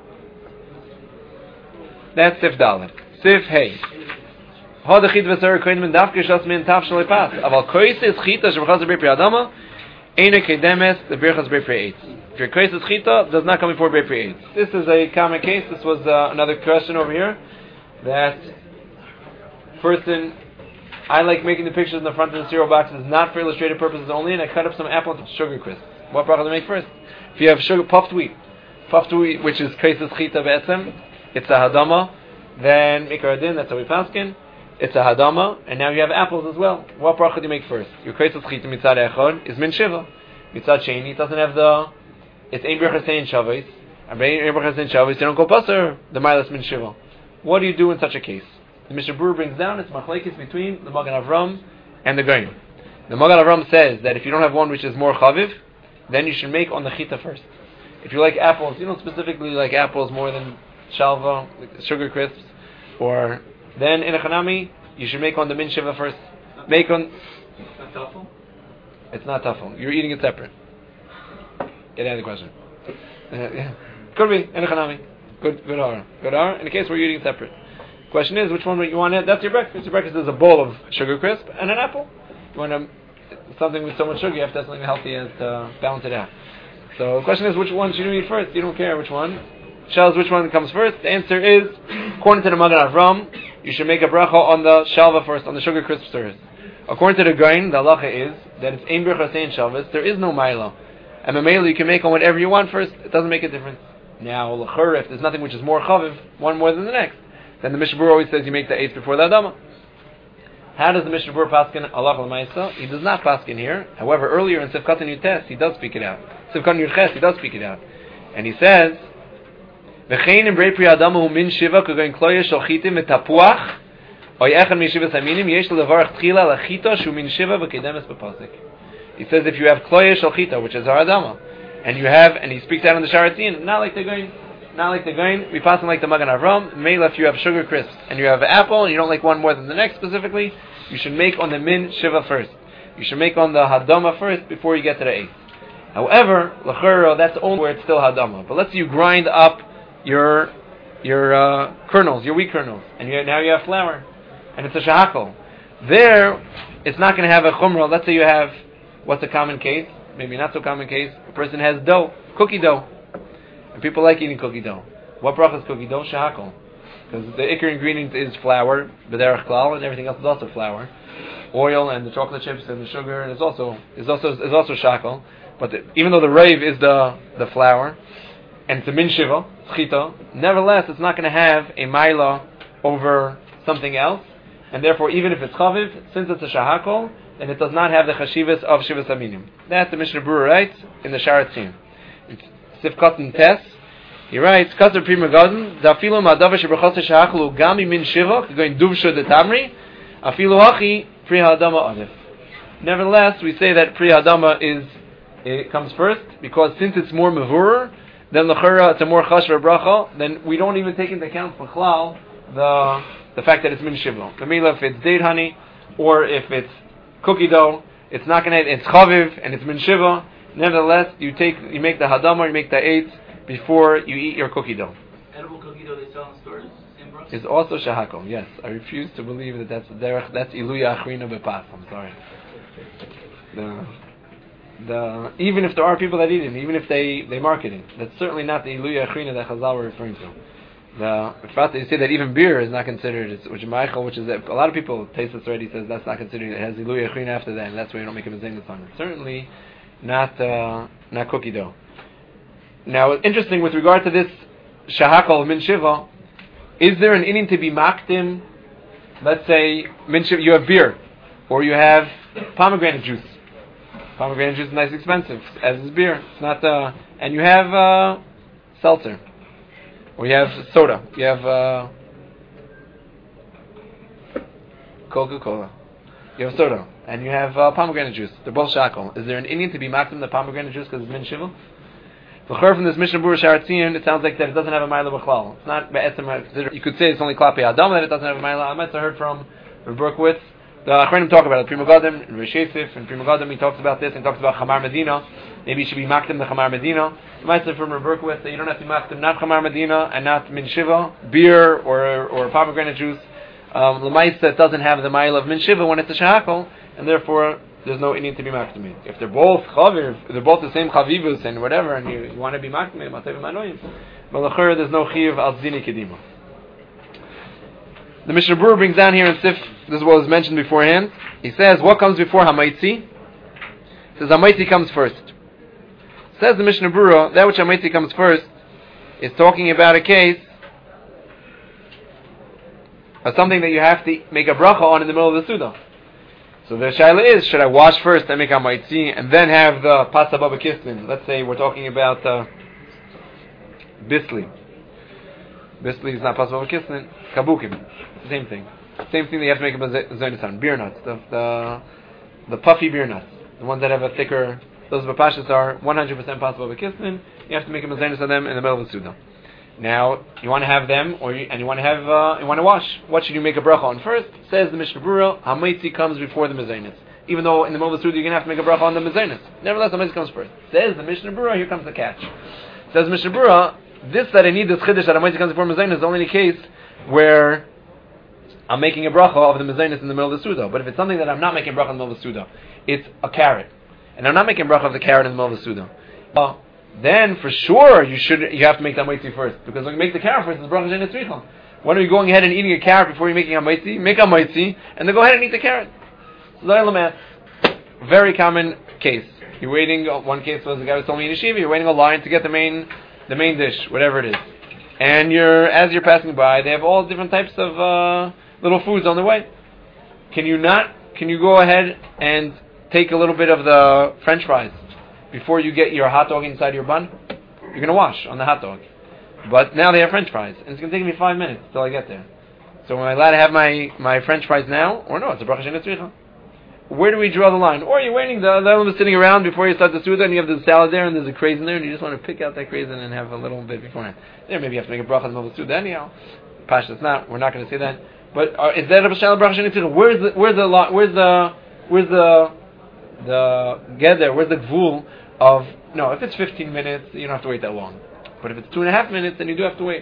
That's Sif Dalet. Sif Hey. Hod Chit V'Ser Koin Min Dafke Shas Min Taf Shalei Pas. Aval Kois is Chita Shemachas Beir Pri Adama, Eine Kedemes the Birchas Beir Pri Eitz. If your Kois is Chita, does not come before Beir Pri Eitz. This is a common case. This was another question over here. That person, I like making the pictures in the front of the cereal boxes not for illustrative purposes only, and I cut up some apples with sugar crisps. What bracha to make first? If you have sugar puffed wheat, which is kaisis chita be'etzem, it's a hadama. Then mikar adin, that's how we paskin. It's a hadama, and now you have apples as well. What bracha do you make first? Your kaisis chita mitzad echad is min shiva. Mitzad sheni, it doesn't have the. It's ein berachas ein shavos, and ein berachas ein shavos, you don't go passer the milas min shiva. What do you do in such a case? The Mishnah Berurah brings down it's machlekes between the Magen Avram and the Gaon. The Magen Avram says that if you don't have one which is more chaviv, then you should make on the chita first. If you like apples, you don't specifically like apples more than shalva, like sugar crisps, or then in a chanami, you should make on the min shiva first. Make on. Not tafel? It's not tafel. You're eating it separate. Get out of the question. Yeah, could be in a chanami. Good hara. Good hara. In the case where you're eating separate. Question is, which one you want? That's your breakfast. Your breakfast is a bowl of sugar crisp and an apple. You want something with so much sugar, you have to have something healthy as to balance it out. So the question is, which one should you eat first? You don't care which one. Shells, which one comes first? The answer is, according to the Magen Avram, you should make a bracha on the shalva first, on the sugar crisps first. According to the Gaon, the halacha is that it's ein bracha ein shalvas. There is no maila, and mamela you can make on whatever you want first. It doesn't make a difference. Now, l'chur, if there's nothing which is more chaviv, one more than the next, then the Mishnah Berurah always says you make the eighth before the Adama. How does the Mishnah Berurah paskin Allah l'maisa? He does not paskin here. However, earlier in Sivkat and Yutes, he does speak it out. Sivkat and Yutes, he does speak it out. And he says, V'chein im brei pri Adama hu min shiva k'goyin kloya shal chitim v'tapuach oy echan min shiva saminim yesh levarach tchila lachita shu min shiva v'kedemes b'pasik. He says if you have kloya shal chita, which is our Adama, and he speaks out on the Sharatzin, not like the Gaon, we pass them like the Magen Avram. Meila, if you have sugar crisps and you have an apple and you don't like one more than the next specifically, you should make on the min shiva first. You should make on the hadama first before you get to the eighth. However, l'chura, that's only where it's still hadama. But let's say you grind up your kernels, your wheat kernels, and now you have flour, and it's a shahakol. There, it's not going to have a chumrah. Let's say you have, what's a common case? Maybe not so common case. A person has dough, cookie dough. And people like eating cookie dough. What bracha is cookie dough? Shahakol. Because the ikar ingredient is flour, b'derech klal, and everything else is also flour. Oil and the chocolate chips and the sugar is also shahakol. But even though the rave is the flour, and it's a min shiva, chita, nevertheless it's not going to have a maila over something else, and therefore even if it's chaviv, since it's a shahakol, then it does not have the chashivas of shivas aminim. That's the Mishnah Berurah writes in the Sharatzin. It's Sifkat and Tes. He writes, Kasser Prima Gaden, Zafilu Ma'adava Shebrachos Shahachlu Gami Min Shiva, going Duvsha de Tamri, Afilu Hachi, Pri Hadama Adif. Nevertheless, we say that Pri Hadama it comes first, because since it's more Mavur, then L'chura, it's a more Chashva Bracha, then we don't even take into account for Chlal the fact that it's Min Shiva. The Mila, if it's date honey, or if it's cookie dough, it's not going to, it's Chaviv, and it's Min Shiva. Nevertheless, you make the hadama, you make the eighth before you eat your cookie dough. Edible cookie dough they sell in stores in Brooklyn? Is also shahakol. Yes, I refuse to believe that that's derech. That's iluya achrina bepas. I'm sorry. Even if there are people that eat it, even if they market it, that's certainly not the iluya achrina that Chazal were referring to. The fact that you say that even beer is not considered, which is a lot of people taste this already, says that's not considered. It has iluya achrina after that, and that's why you don't make a mezainis on it. Certainly not cookie dough. Now, interesting with regard to this shahakol min shiva, is there an inning to be makdim? Let's say min shiva, you have beer, or you have pomegranate juice. Pomegranate juice is nice, expensive, as is beer. It's not, and you have seltzer, or you have soda, you have Coca-Cola, you have soda, and you have pomegranate juice. They're both shakal. Is there an Indian to be makdim the pomegranate juice because it's min shiva? From this Mishnah Berurah Sharatzion, it sounds like that it doesn't have a Maila B'chlal. It's not be'etzem. You could say it's only Klapi Adam that it doesn't have a Maila. I might have heard from Berkowitz. The Achronim talk about it. Prima Gadim, Rish Yosef, and Prima Gadim, he talks about this, and talks about Chamar Medina. Maybe you should be makdim the Chamar Medina. You might say from Berkowitz that you don't have to be makdim not Chamar Medina and not Min Shiva, beer or pomegranate juice. L'maisa that doesn't have the Maila of Min Shiva when it's a Shahakal, and therefore there's no Indian to be makdim. If they're both chaviv, they're both the same chavivus and whatever, and you want to be makdim, but l'chur there's no chiv al zini kedima. The Mishnah Berurah brings down here in Sif, this is what was mentioned beforehand. He says, what comes before Hamaitzi? He says Hamaitzi comes first. Says the Mishnah Berurah, that which Hamaitzi comes first is talking about a case of something that you have to make a bracha on in the middle of the Suda. So the shaila is, should I wash first and make Hamaitzi and then have the Pasa Baba Kisnin? Let's say we're talking about Bisli. Bisli is not Pasa Baba Kisnin, Kabukim. Same thing. Same thing that you have to make a Zaynisan. Beer nuts. The puffy beer nuts. The ones that have a thicker, those Bapashas are 100% possible with Kisnin. You have to make a Zaynisan of them in the middle of the Suda. Now, you want to have them, you want to wash. What should you make a bracha on first? Says the Mishnah Berurah, Hamaitzi comes before the Mezainis. Even though in the middle of the Suda you're going to have to make a bracha on the Mezainis. Nevertheless, Hamaitzi comes first. Says the Mishnah Berurah, here comes the catch. Says the Mishnah Berurah, this that I need this chiddush that Hamaitzi comes before Mezainis is only in a case where I'm making a bracha of the mezainis in the middle of the Suda. But if it's something that I'm not making a bracha in the middle of the Suda, it's a carrot, and I'm not making a bracha of the carrot in the middle of the Suda, then for sure you have to make the Hamaitzi first. Because when you make the carrot first, it's bracha she'ein tzricha. When are you going ahead and eating a carrot before you're making Hamaitzi? Make Hamaitzi, and then go ahead and eat the carrot. Very common case. You're waiting, one case was the guy who told me in yeshiva, you're waiting a line to get the main dish, whatever it is. And as you're passing by, they have all different types of little foods on the way. Can you go ahead and take a little bit of the French fries before you get your hot dog inside your bun? You're going to wash on the hot dog. But now they have French fries, and it's going to take me 5 minutes till I get there. So am I allowed to have my French fries now? Or no, it's a bracha she'ein tzricha. Where do we draw the line? Or you're waiting, the element is sitting around before you start the Suda, and you have the salad there, and there's a craisin there, and you just want to pick out that craisin and have a little bit beforehand. There, maybe you have to make a bracha in the middle of the Suda anyhow. Pasha, it's not. We're not going to say that. But is that a bracha she'ein tzricha? Where's the gather? Where's the gvul of? No, if it's 15 minutes, you don't have to wait that long. But if it's 2.5 minutes, then you do have to wait.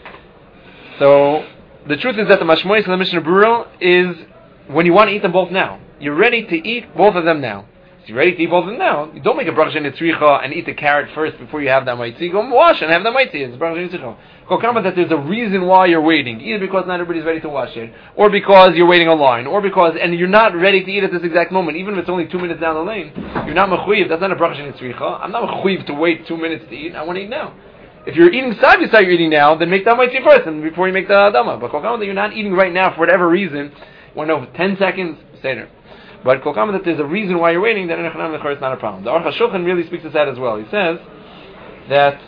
So the truth is that the mashmois of the Mishnah Berurah is when you want to eat them both now. You're ready to eat both of them now. So you're ready to eat both of them now. You don't make a bracha she'ein tzricha and eat the carrot first before you have the Hamaitzi. Go and wash and have the Hamaitzi. It's bracha she'ein tzricha. Go comment that there's a reason why you're waiting, either because not everybody's ready to wash it, or because you're waiting online, or because and you're not ready to eat at this exact moment, even if it's only 2 minutes down the lane. You're not mechuyev. That's not a bracha she'ein tzricha. I'm not mechuyev to wait 2 minutes to eat. I want to eat now. If you're eating side by side, you're eating now, then make the Hamaitzi first, and before you make the Adama. But that you're not eating right now for whatever reason, you want to know 10 seconds, say there. But that there's a reason why you're waiting, then it's not a problem. The Aruch HaShulchan really speaks to that as well. He says that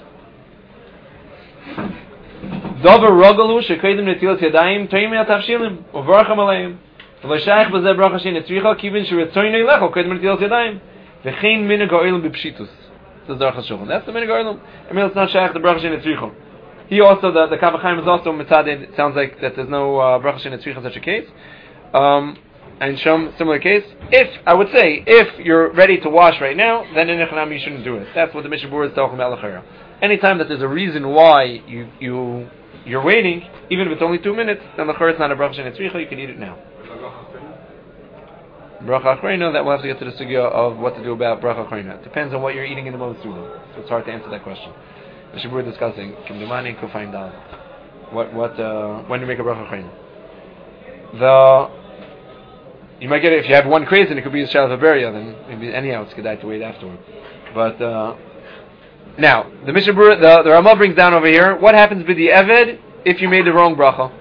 Dover Rogalu Shekaidim Netilas Yadayim Toim Yatavshilim Uvaracham Aleim V'lo Shaykh B'zeh Bracha she'ein tzricha Kivin Sheretzoinei Lecho Kaidim Netilas Yadayim V'chein Minig Ha'olam B'pshitus. Says the Aruch HaShulchan. That's the Minig Ha'olam. I mean, it's not Shaykh the Bracha she'ein tzricha. He also, the Kaf HaChaim is also mitzaded. It sounds like that there's no Bracha she'ein tzricha in such a case. And Shom, similar case. If you're ready to wash right now, then in Echanam you shouldn't do it. That's what the Mishnah Berurah is talking about l'chayra. Anytime that there's a reason why you're waiting, even if it's only 2 minutes, then l'chayra it's not a bracha she'ein tzricha. You can eat it now. Bracha achrayna, that we'll have to get to the sugya of what to do about bracha achrayna. It depends on what you're eating in the middle of the suda. So it's hard to answer that question. Mishnah Berurah discussing Kimdumani Kufayin Dal. When you make a bracha achrayna. You might get it if you have one craze and it could be a shalav haberia, then maybe anyhow it's good to wait afterward. But now the Mishnah Berurah, the Ramah brings down over here what happens with the eved if you made the wrong bracha.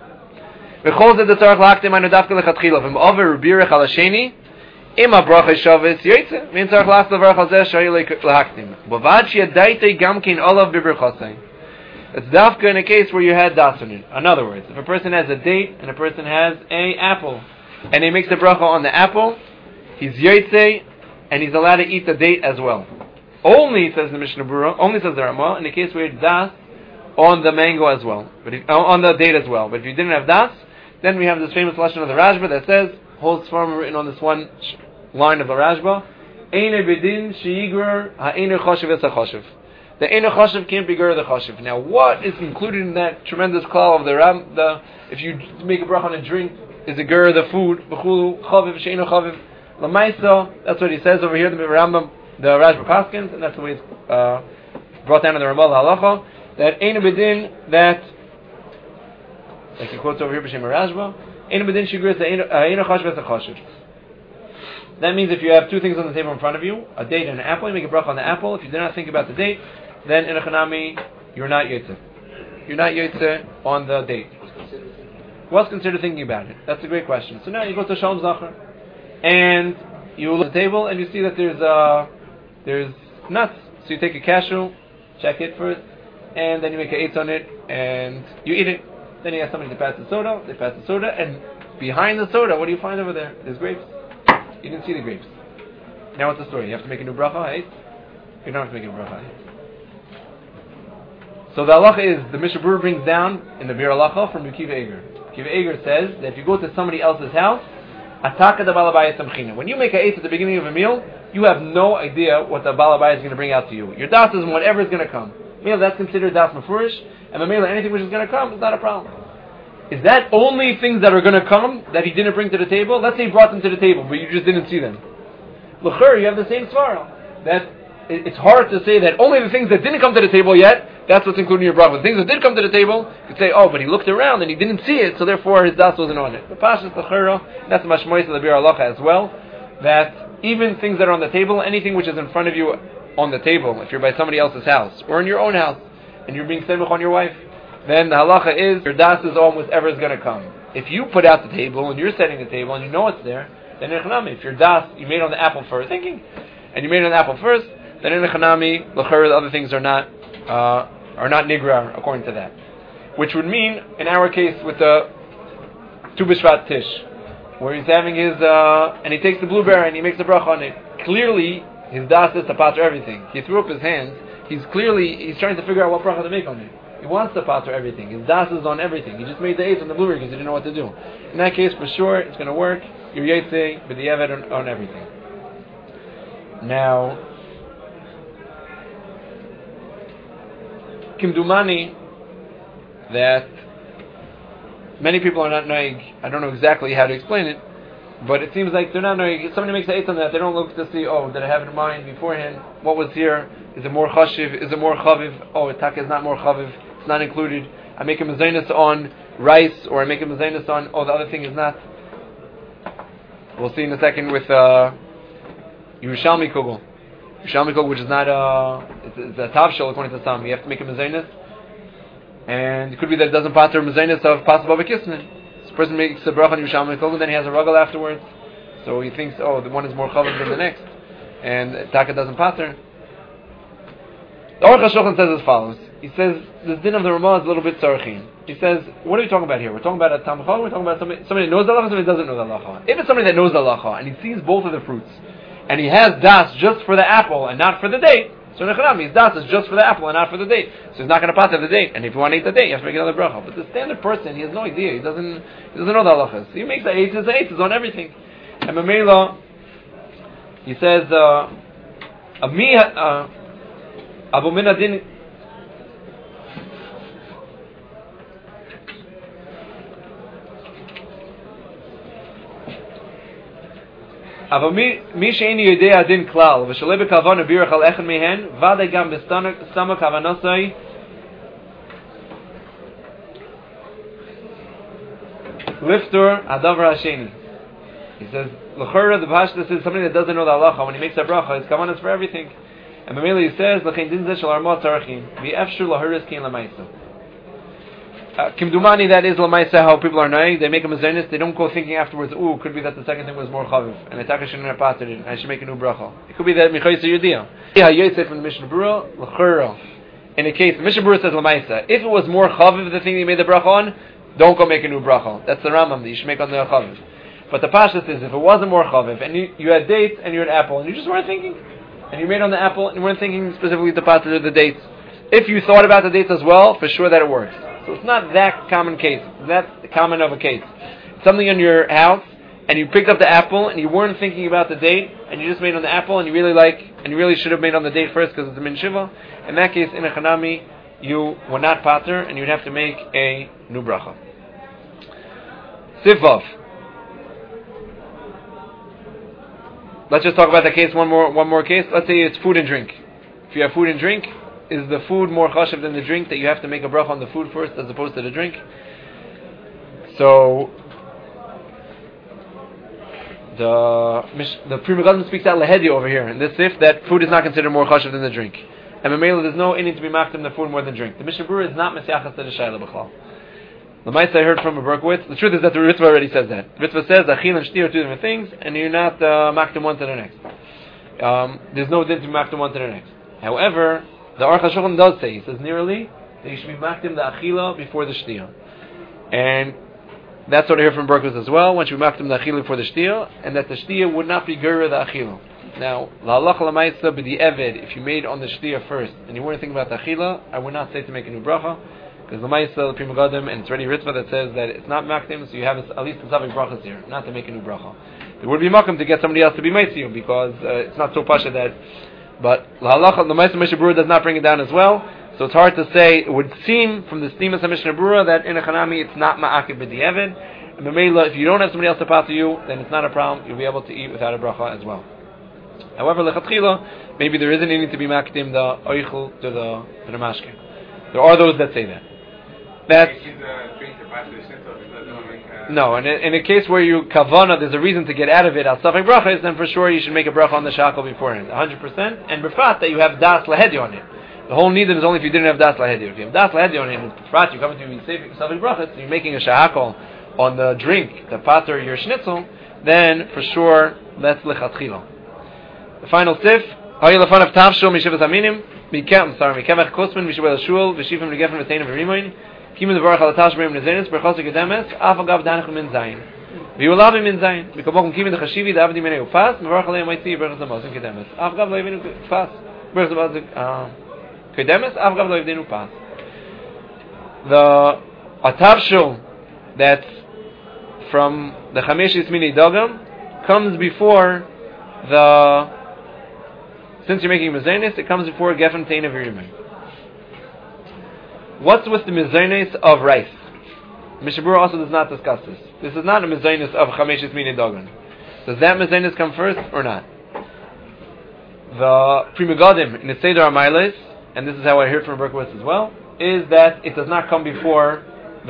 It's dafka in a case where you had das on it. In other words, if a person has a date and a person has a apple, and he makes a bracha on the apple, he's yotzei, and he's allowed to eat the date as well. Only, says the Mishnah Berurah, only says the Ramah, in the case where you had das on the mango as well, but on the date as well. But if you didn't have das, then we have this famous lesson of the Rashba that says, whole Sfarim written on this one line of the Rashba, Eine bedin sheigrer ha'eine choshev es ha'choshev. The eine choshev can't be ger the choshev. Now, what is included in that tremendous klal of the if you make a bracha on a drink, is it ger the food? B'chulu chaviv she'eino chaviv l'maisa. That's what he says over here. The Rambam, the Rashba Paskins, and that's the way it's brought down in the Ramah Halacha. That eine bedin that, like he quotes over here b'shem Rashba, eine bedin sheigrer ha'eine choshev es ha'choshev. That means if you have two things on the table in front of you, a date and an apple, you make a bracha on the apple. If you do not think about the date, then in a chanami, you're not yotzeh. You're not yotzeh on the date. What's considered thinking about it? That's a great question. So now you go to Shalom Zachar, and you look at the table, and you see that there's nuts. So you take a cashew, check it first, and then you make an eitz on it, and you eat it. Then you ask somebody to pass the soda, they pass the soda, and behind the soda, what do you find over there? There's grapes. You didn't see the grapes. Now what's the story? You have to make a new bracha, right? You don't have to make a new bracha. So the halacha is, the Mishnah Berurah brings down in the Bir Halacha from Akiva Eiger. Akiva Eiger says that if you go to somebody else's house, ataka da balabayas samchina. When you make an eight at the beginning of a meal, you have no idea what the balabay is going to bring out to you. Your das is whatever is going to come. Meal, that's considered das mafurish, and the meal, anything which is going to come is not a problem. Is that only things that are going to come that he didn't bring to the table? Let's say he brought them to the table, but you just didn't see them. L'chur, you have the same svara. That it's hard to say that only the things that didn't come to the table yet, that's what's included in your bracha. The things that did come to the table, you could say, oh, but he looked around and he didn't see it, so therefore his das wasn't on it. The pashas l'chur, that's the mashmois of the Bir Halacha as well, that even things that are on the table, anything which is in front of you on the table, if you're by somebody else's house, or in your own house, and you're being semech on your wife, then the halacha is, your das is on whatever is going to come. If you put out the table, and you're setting the table, and you know it's there, then in Chanami, if your das, you made on the apple first, thinking, and you made on the apple first, then in Chanami, l'chur, the other things are not nigra, according to that. Which would mean, in our case, with the Tu B'Shvat Tish, where he's having his, and he takes the blueberry, and he makes the bracha on it. Clearly, his das is to pater everything. He threw up his hands, he's trying to figure out what bracha to make on it. He wants to pater everything. His das is on everything. He just made the eights on the blueberry because he didn't know what to do. In that case, for sure, it's going to work. You're yotzei, but the evet on everything. Now, Kimdumani, that many people are not knowing, I don't know exactly how to explain it, but it seems like they're not knowing. If somebody makes an eight on that, they don't look to see, oh, did I have in mind beforehand? What was here? Is it more chashiv? Is it more chaviv? Oh, itaka is not more chaviv. It's not included. I make a mezainis on rice, or I make a mezainis on, oh, the other thing is not. We'll see in a second with Yerushalmi Kugel. Yerushalmi Kugel, which is not it's a tavshel according to some. You have to make a mezainis. And it could be that it doesn't pater mezainis of possible Kisman. This person makes a bracha on Yerushalmi Kugel, then he has a ruggle afterwards. So he thinks, oh, the one is more chaviv than the next. And taka doesn't pater. The Aruch HaShulchan says as follows. He says, the din of the Ramah is a little bit tzarchin. He says, what are we talking about here? We're talking about a tamcha, we're talking about somebody that knows the halacha, somebody that doesn't know the halacha. If it's somebody that knows the halacha, and he sees both of the fruits, and he has das just for the apple and not for the date, so nechanami, his das is just for the apple and not for the date. So he's not going to pass the date. And if you want to eat the date, you have to make another bracha. But the standard person, he has no idea. He doesn't know the halachas. He makes the eights on everything. And Mamela, he says, Abu Minadin. אבל מי שאיני יודע הדין כלל ושלא בכוונה בירך על אחד מהן ודאי גם בסתמה כוונותיי לפתור הדבר השני. He says, l'chora, the Pashta says somebody that doesn't know the halacha, when he makes a bracha, his kavanah for everything. And Mamela he says, l'chein din zeh shel armot tzarchim v'efshur lahuris kein lamaisa. Kimdumani, that is lamaisa how people are knowing. They make a mezainis, they don't go thinking afterwards, ooh, could be that the second thing was more chaviv, and I shouldn't have patered it, I should make a new bracha. It could be that michayis yudiyah. Yotzei from the Mishnah Berurah, l'chura. in a case, Mishnah Berurah says Lamaisa, if it was more chaviv the thing that you made the bracha on, don't go make a new bracha. That's the Rambam that you should make on the chaviv. But the Pasha says, if it wasn't more chaviv, and you had dates and you had apple, and you just weren't thinking, and you made on the apple, and you weren't thinking specifically the pater of the dates, if you thought about the dates as well, for sure that it works. So it's not that common case, that common of a case. Something in your house, and you picked up the apple, and you weren't thinking about the date, and you just made on the apple, and you really should have made on the date first because it's a min shiva. In that case, in a chanami, you were not pater, and you'd have to make a new bracha. Sivav. Let's just talk about the case, one more case. Let's say it's food and drink. If you have food and drink, is the food more chashav than the drink, that you have to make a bracha on the food first as opposed to the drink? So the Pri Megadim speaks out lahedi over here in this sif that food is not considered more chashav than the drink, and Mamela there's no need to be makdim the food more than drink. The Mishnah Berurah is not mesiachas to the shayla b'chal. The Maisa I heard from a Berkowitz. The truth is that the Ritva already says that. Ritva says that achil and shti are two different things, and you're not makdim one to the next. There's no din to be makdim one to the next. However, the Aruch HaShulchan does say, he says nearly, that you should be makdim the achila before the shtiya. And that's what I hear from Berkowitz as well, once you makdim the achila before the shtiya, and that the shtiya would not be gura the achila. Now, la'alach la'maisa b'di eved, if you made on the shtiya first, and you weren't thinking about the achila, I would not say to make a new bracha, because the Maisa, the Pri Megadim, and it's already Ritva that says that it's not makdim, so you have at least pesavik brachas here, not to make a new bracha. There would be makdim to get somebody else to be Maisa, because it's not so pasha that. But lahalacha, the Maisa Mishnah Berurah does not bring it down as well, so it's hard to say. It would seem from the Stimas of Mishnah Berurah that in a chanami it's not ma'akib b'di'evid. And Mamela, if you don't have somebody else to pass to you, then it's not a problem. You'll be able to eat without a bracha as well. However, lechatchila, maybe there isn't any to be makdim the oichel to the mashke. There are those that say that. That's no, and in a case where you kavana, there's a reason to get out of it. Al safek brachas, then for sure you should make a bracha on the shackle beforehand, 100%. And befrat that you have das lahedi on it. The whole need is only if you didn't have das lahedi. If you have das lahedi on it, and befrat you come to safek brachas, so you're making a shackle on the drink, the pater your schnitzel, then for sure that's lechatchila. The final sif, hayil afan of tavshul mishivas aminim, mikevach kosman mishubel shul v'shivim regefen v'tein v'rimoin. Kim the Baruch Halatash Beim Nezenis Berchos Gedemes Afagav Danach Min Zayin. Violav Min Zayin. Bikovom Kim the Chashivi the Avdi Menei Upas Baruch Halei Maitzi Berchos Amazon Gedemes Afagav Leivin Upas Berchos Amazon Gedemes Afagav Leivin Upas. The Atavshul that's from the Chameshis Mini Dogam comes before the. Since you're making Mezenis, it comes before Gefen Tein of Yirimin. What's with the mezainis of rice? Mishnah Berurah also does not discuss this. This is not a mezainis of chameshes mini dogan. Does that mezainis come first or not? The Pri Megadim in the Seder HaMailes, and this is how I heard from Berkowitz as well, is that it does not come before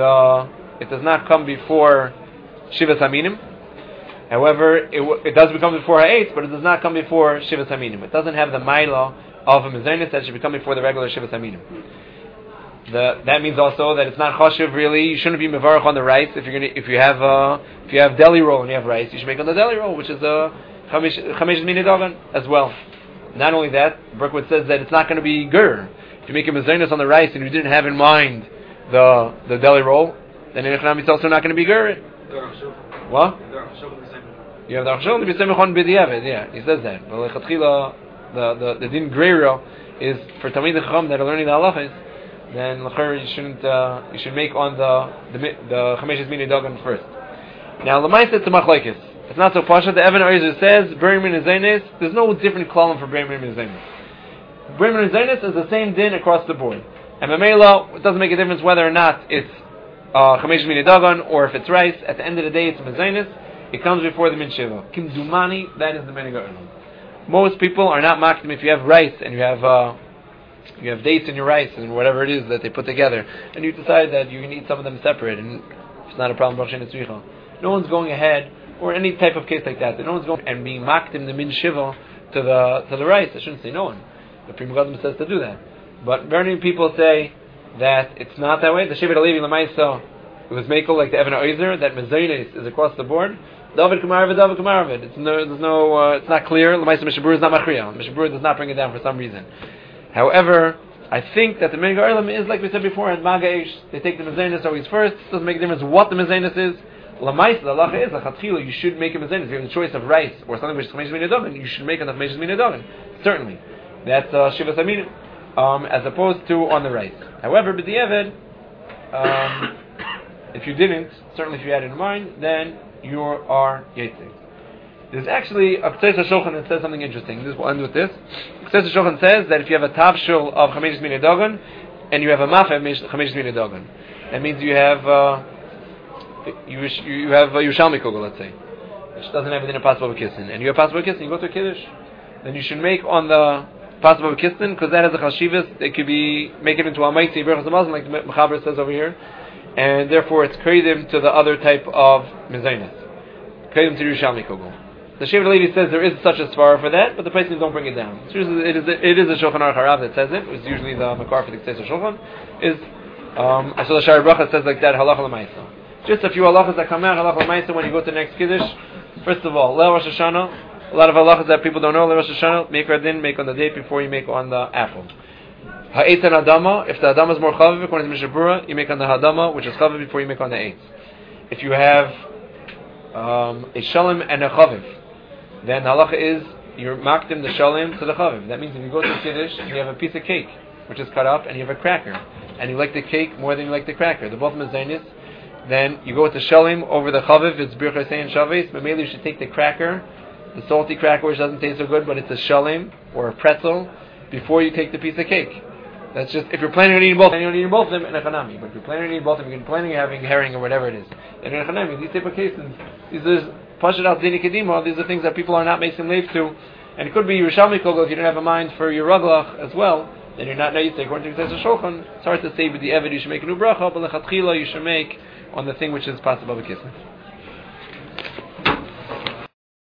Shivas Haminim. However, it does become before Ha'etz, but it does not come before Shivas Haminim. It doesn't have the Maila of a mezainis that should become before the regular Shivas Haminim. That means also that it's not chashiv really. You shouldn't be mevarach on the rice if you have deli roll and you have rice. You should make on the deli roll, which is a chamesh mini dagan as well. Not only that, Berkowitz says that it's not going to be gur. If you make a mezainis on the rice and you didn't have in mind the deli roll, then in echanami it's also not going to be gur. What? You have the achshon to be semichon b'diavad. Yeah, he says that. But lechatchila the din greiro is for tamid chacham that are learning the halachas. Then you should make on the chameshes mini dagan first. Now l'maisa it's a machlokes. It's not so pasha. The Evan Arizer says b'rim min zaynis. There's no different column for b'rim min zaynis. B'rim min zaynis is the same din across the board. And mamela, it doesn't make a difference whether or not it's chameshes mini dagan or if it's rice. At the end of the day, it's mezainis. It comes before the min shiva. Kimzumani, that is the meniga. Most people are not makdim if you have rice and you have dates in your rice and whatever it is that they put together, and you decide that you can eat some of them separate, and it's not a problem. No one's going ahead, or any type of case like that. No one's going and being makdim the min shiva to the rice. I shouldn't say no one. The Pri Megadim says to do that, but very many people say that it's not that way. The Shevet Alevi Lamaisa, it was makel like the Evan Oizer that mezainis is across the board. David Kamaravid. It's not clear. Lamaisa Mishnah Berurah is not machriya. Mishnah Berurah does not bring it down for some reason. However, I think that the Minhag Olam is, like we said before, at Magaish, they take the Mezenis always first. It doesn't make a difference what the Mezenis is. Lamais, the halacha is, Lachatchila, you should make a Mezenis. If you have the choice of rice or something which is Chamesh Min Adogan, you should make on the Chamesh Min Adogan. Certainly. That's Shivas Aminim, as opposed to on the rice. However, B'di'evad, if you didn't, certainly if you had it in mind, then you are Yetzig. There's actually a Ktesa Shulchan that says something interesting. We'll end with this. Ktesa Shulchan says that if you have a tavshil of Chamesh Min Adogan and you have a mafeh of Chamesh Min Adogan, that means you have you have a Yerushalmi Kugel, let's say, which doesn't have within a possible Kissin, and you have possible Kissin, you go to a Kiddush, then you should make on the possible Kissin, because that has a Chashivas, it could be, make it into a Maitzi, Berachas HaMazon, like the Mechaber says over here, and therefore it's Kredim to the other type of Mezainas. Kredim to Yerushalmi Kugel. The Shevet Levi says there is such a svara for that, but the Paiskim don't bring it down. It is a Shulchan Aruch Harav that says it. It's usually the Makar for the Ktesa Shulchan. I saw the Shari Bracha says like that, Halacha L'Maisa. Just a few halachas that come out, Halacha L'Maisa, when you go to the next Kiddush. First of all, Leil Rosh Hashanah. A lot of halachas that people don't know. Leil Rosh Hashanah, make radin, make on the date before you make on the apple. Ha'etz and Adama, if the Adama is more chaviv, according to Mishnah Berurah, you make on the Hadama, which is chaviv, before you make on the eitz. If you have a shalim and a chaviv, then the halacha is you're makdim the shalim to the chaviv. That means if you go to the Kiddush and you have a piece of cake which is cut up and you have a cracker and you like the cake more than you like the cracker, they're both mezainis, then you go with the shalim over the chaviv. It's birchas and shavis, but maybe you should take the cracker, the salty cracker which doesn't taste so good, but it's a shalim or a pretzel, before you take the piece of cake. That's just, if you're planning on eating both, then you're eating both of them in a chanami. But if you're planning on eating both of them, you're planning on having herring or whatever it is, then in a chanami, these type of cases, these are Pashat al Dini Kedima, these are things that people are not making leave to. And it could be Yerushalmi Kogel, if you don't have a mind for your Raglach as well, then you're not Nayitze. According to Ktesa Shulchan, it's hard to say, but the Eved you should make a new bracha, but Lechatchila you should make on the thing which is possible with Kislev.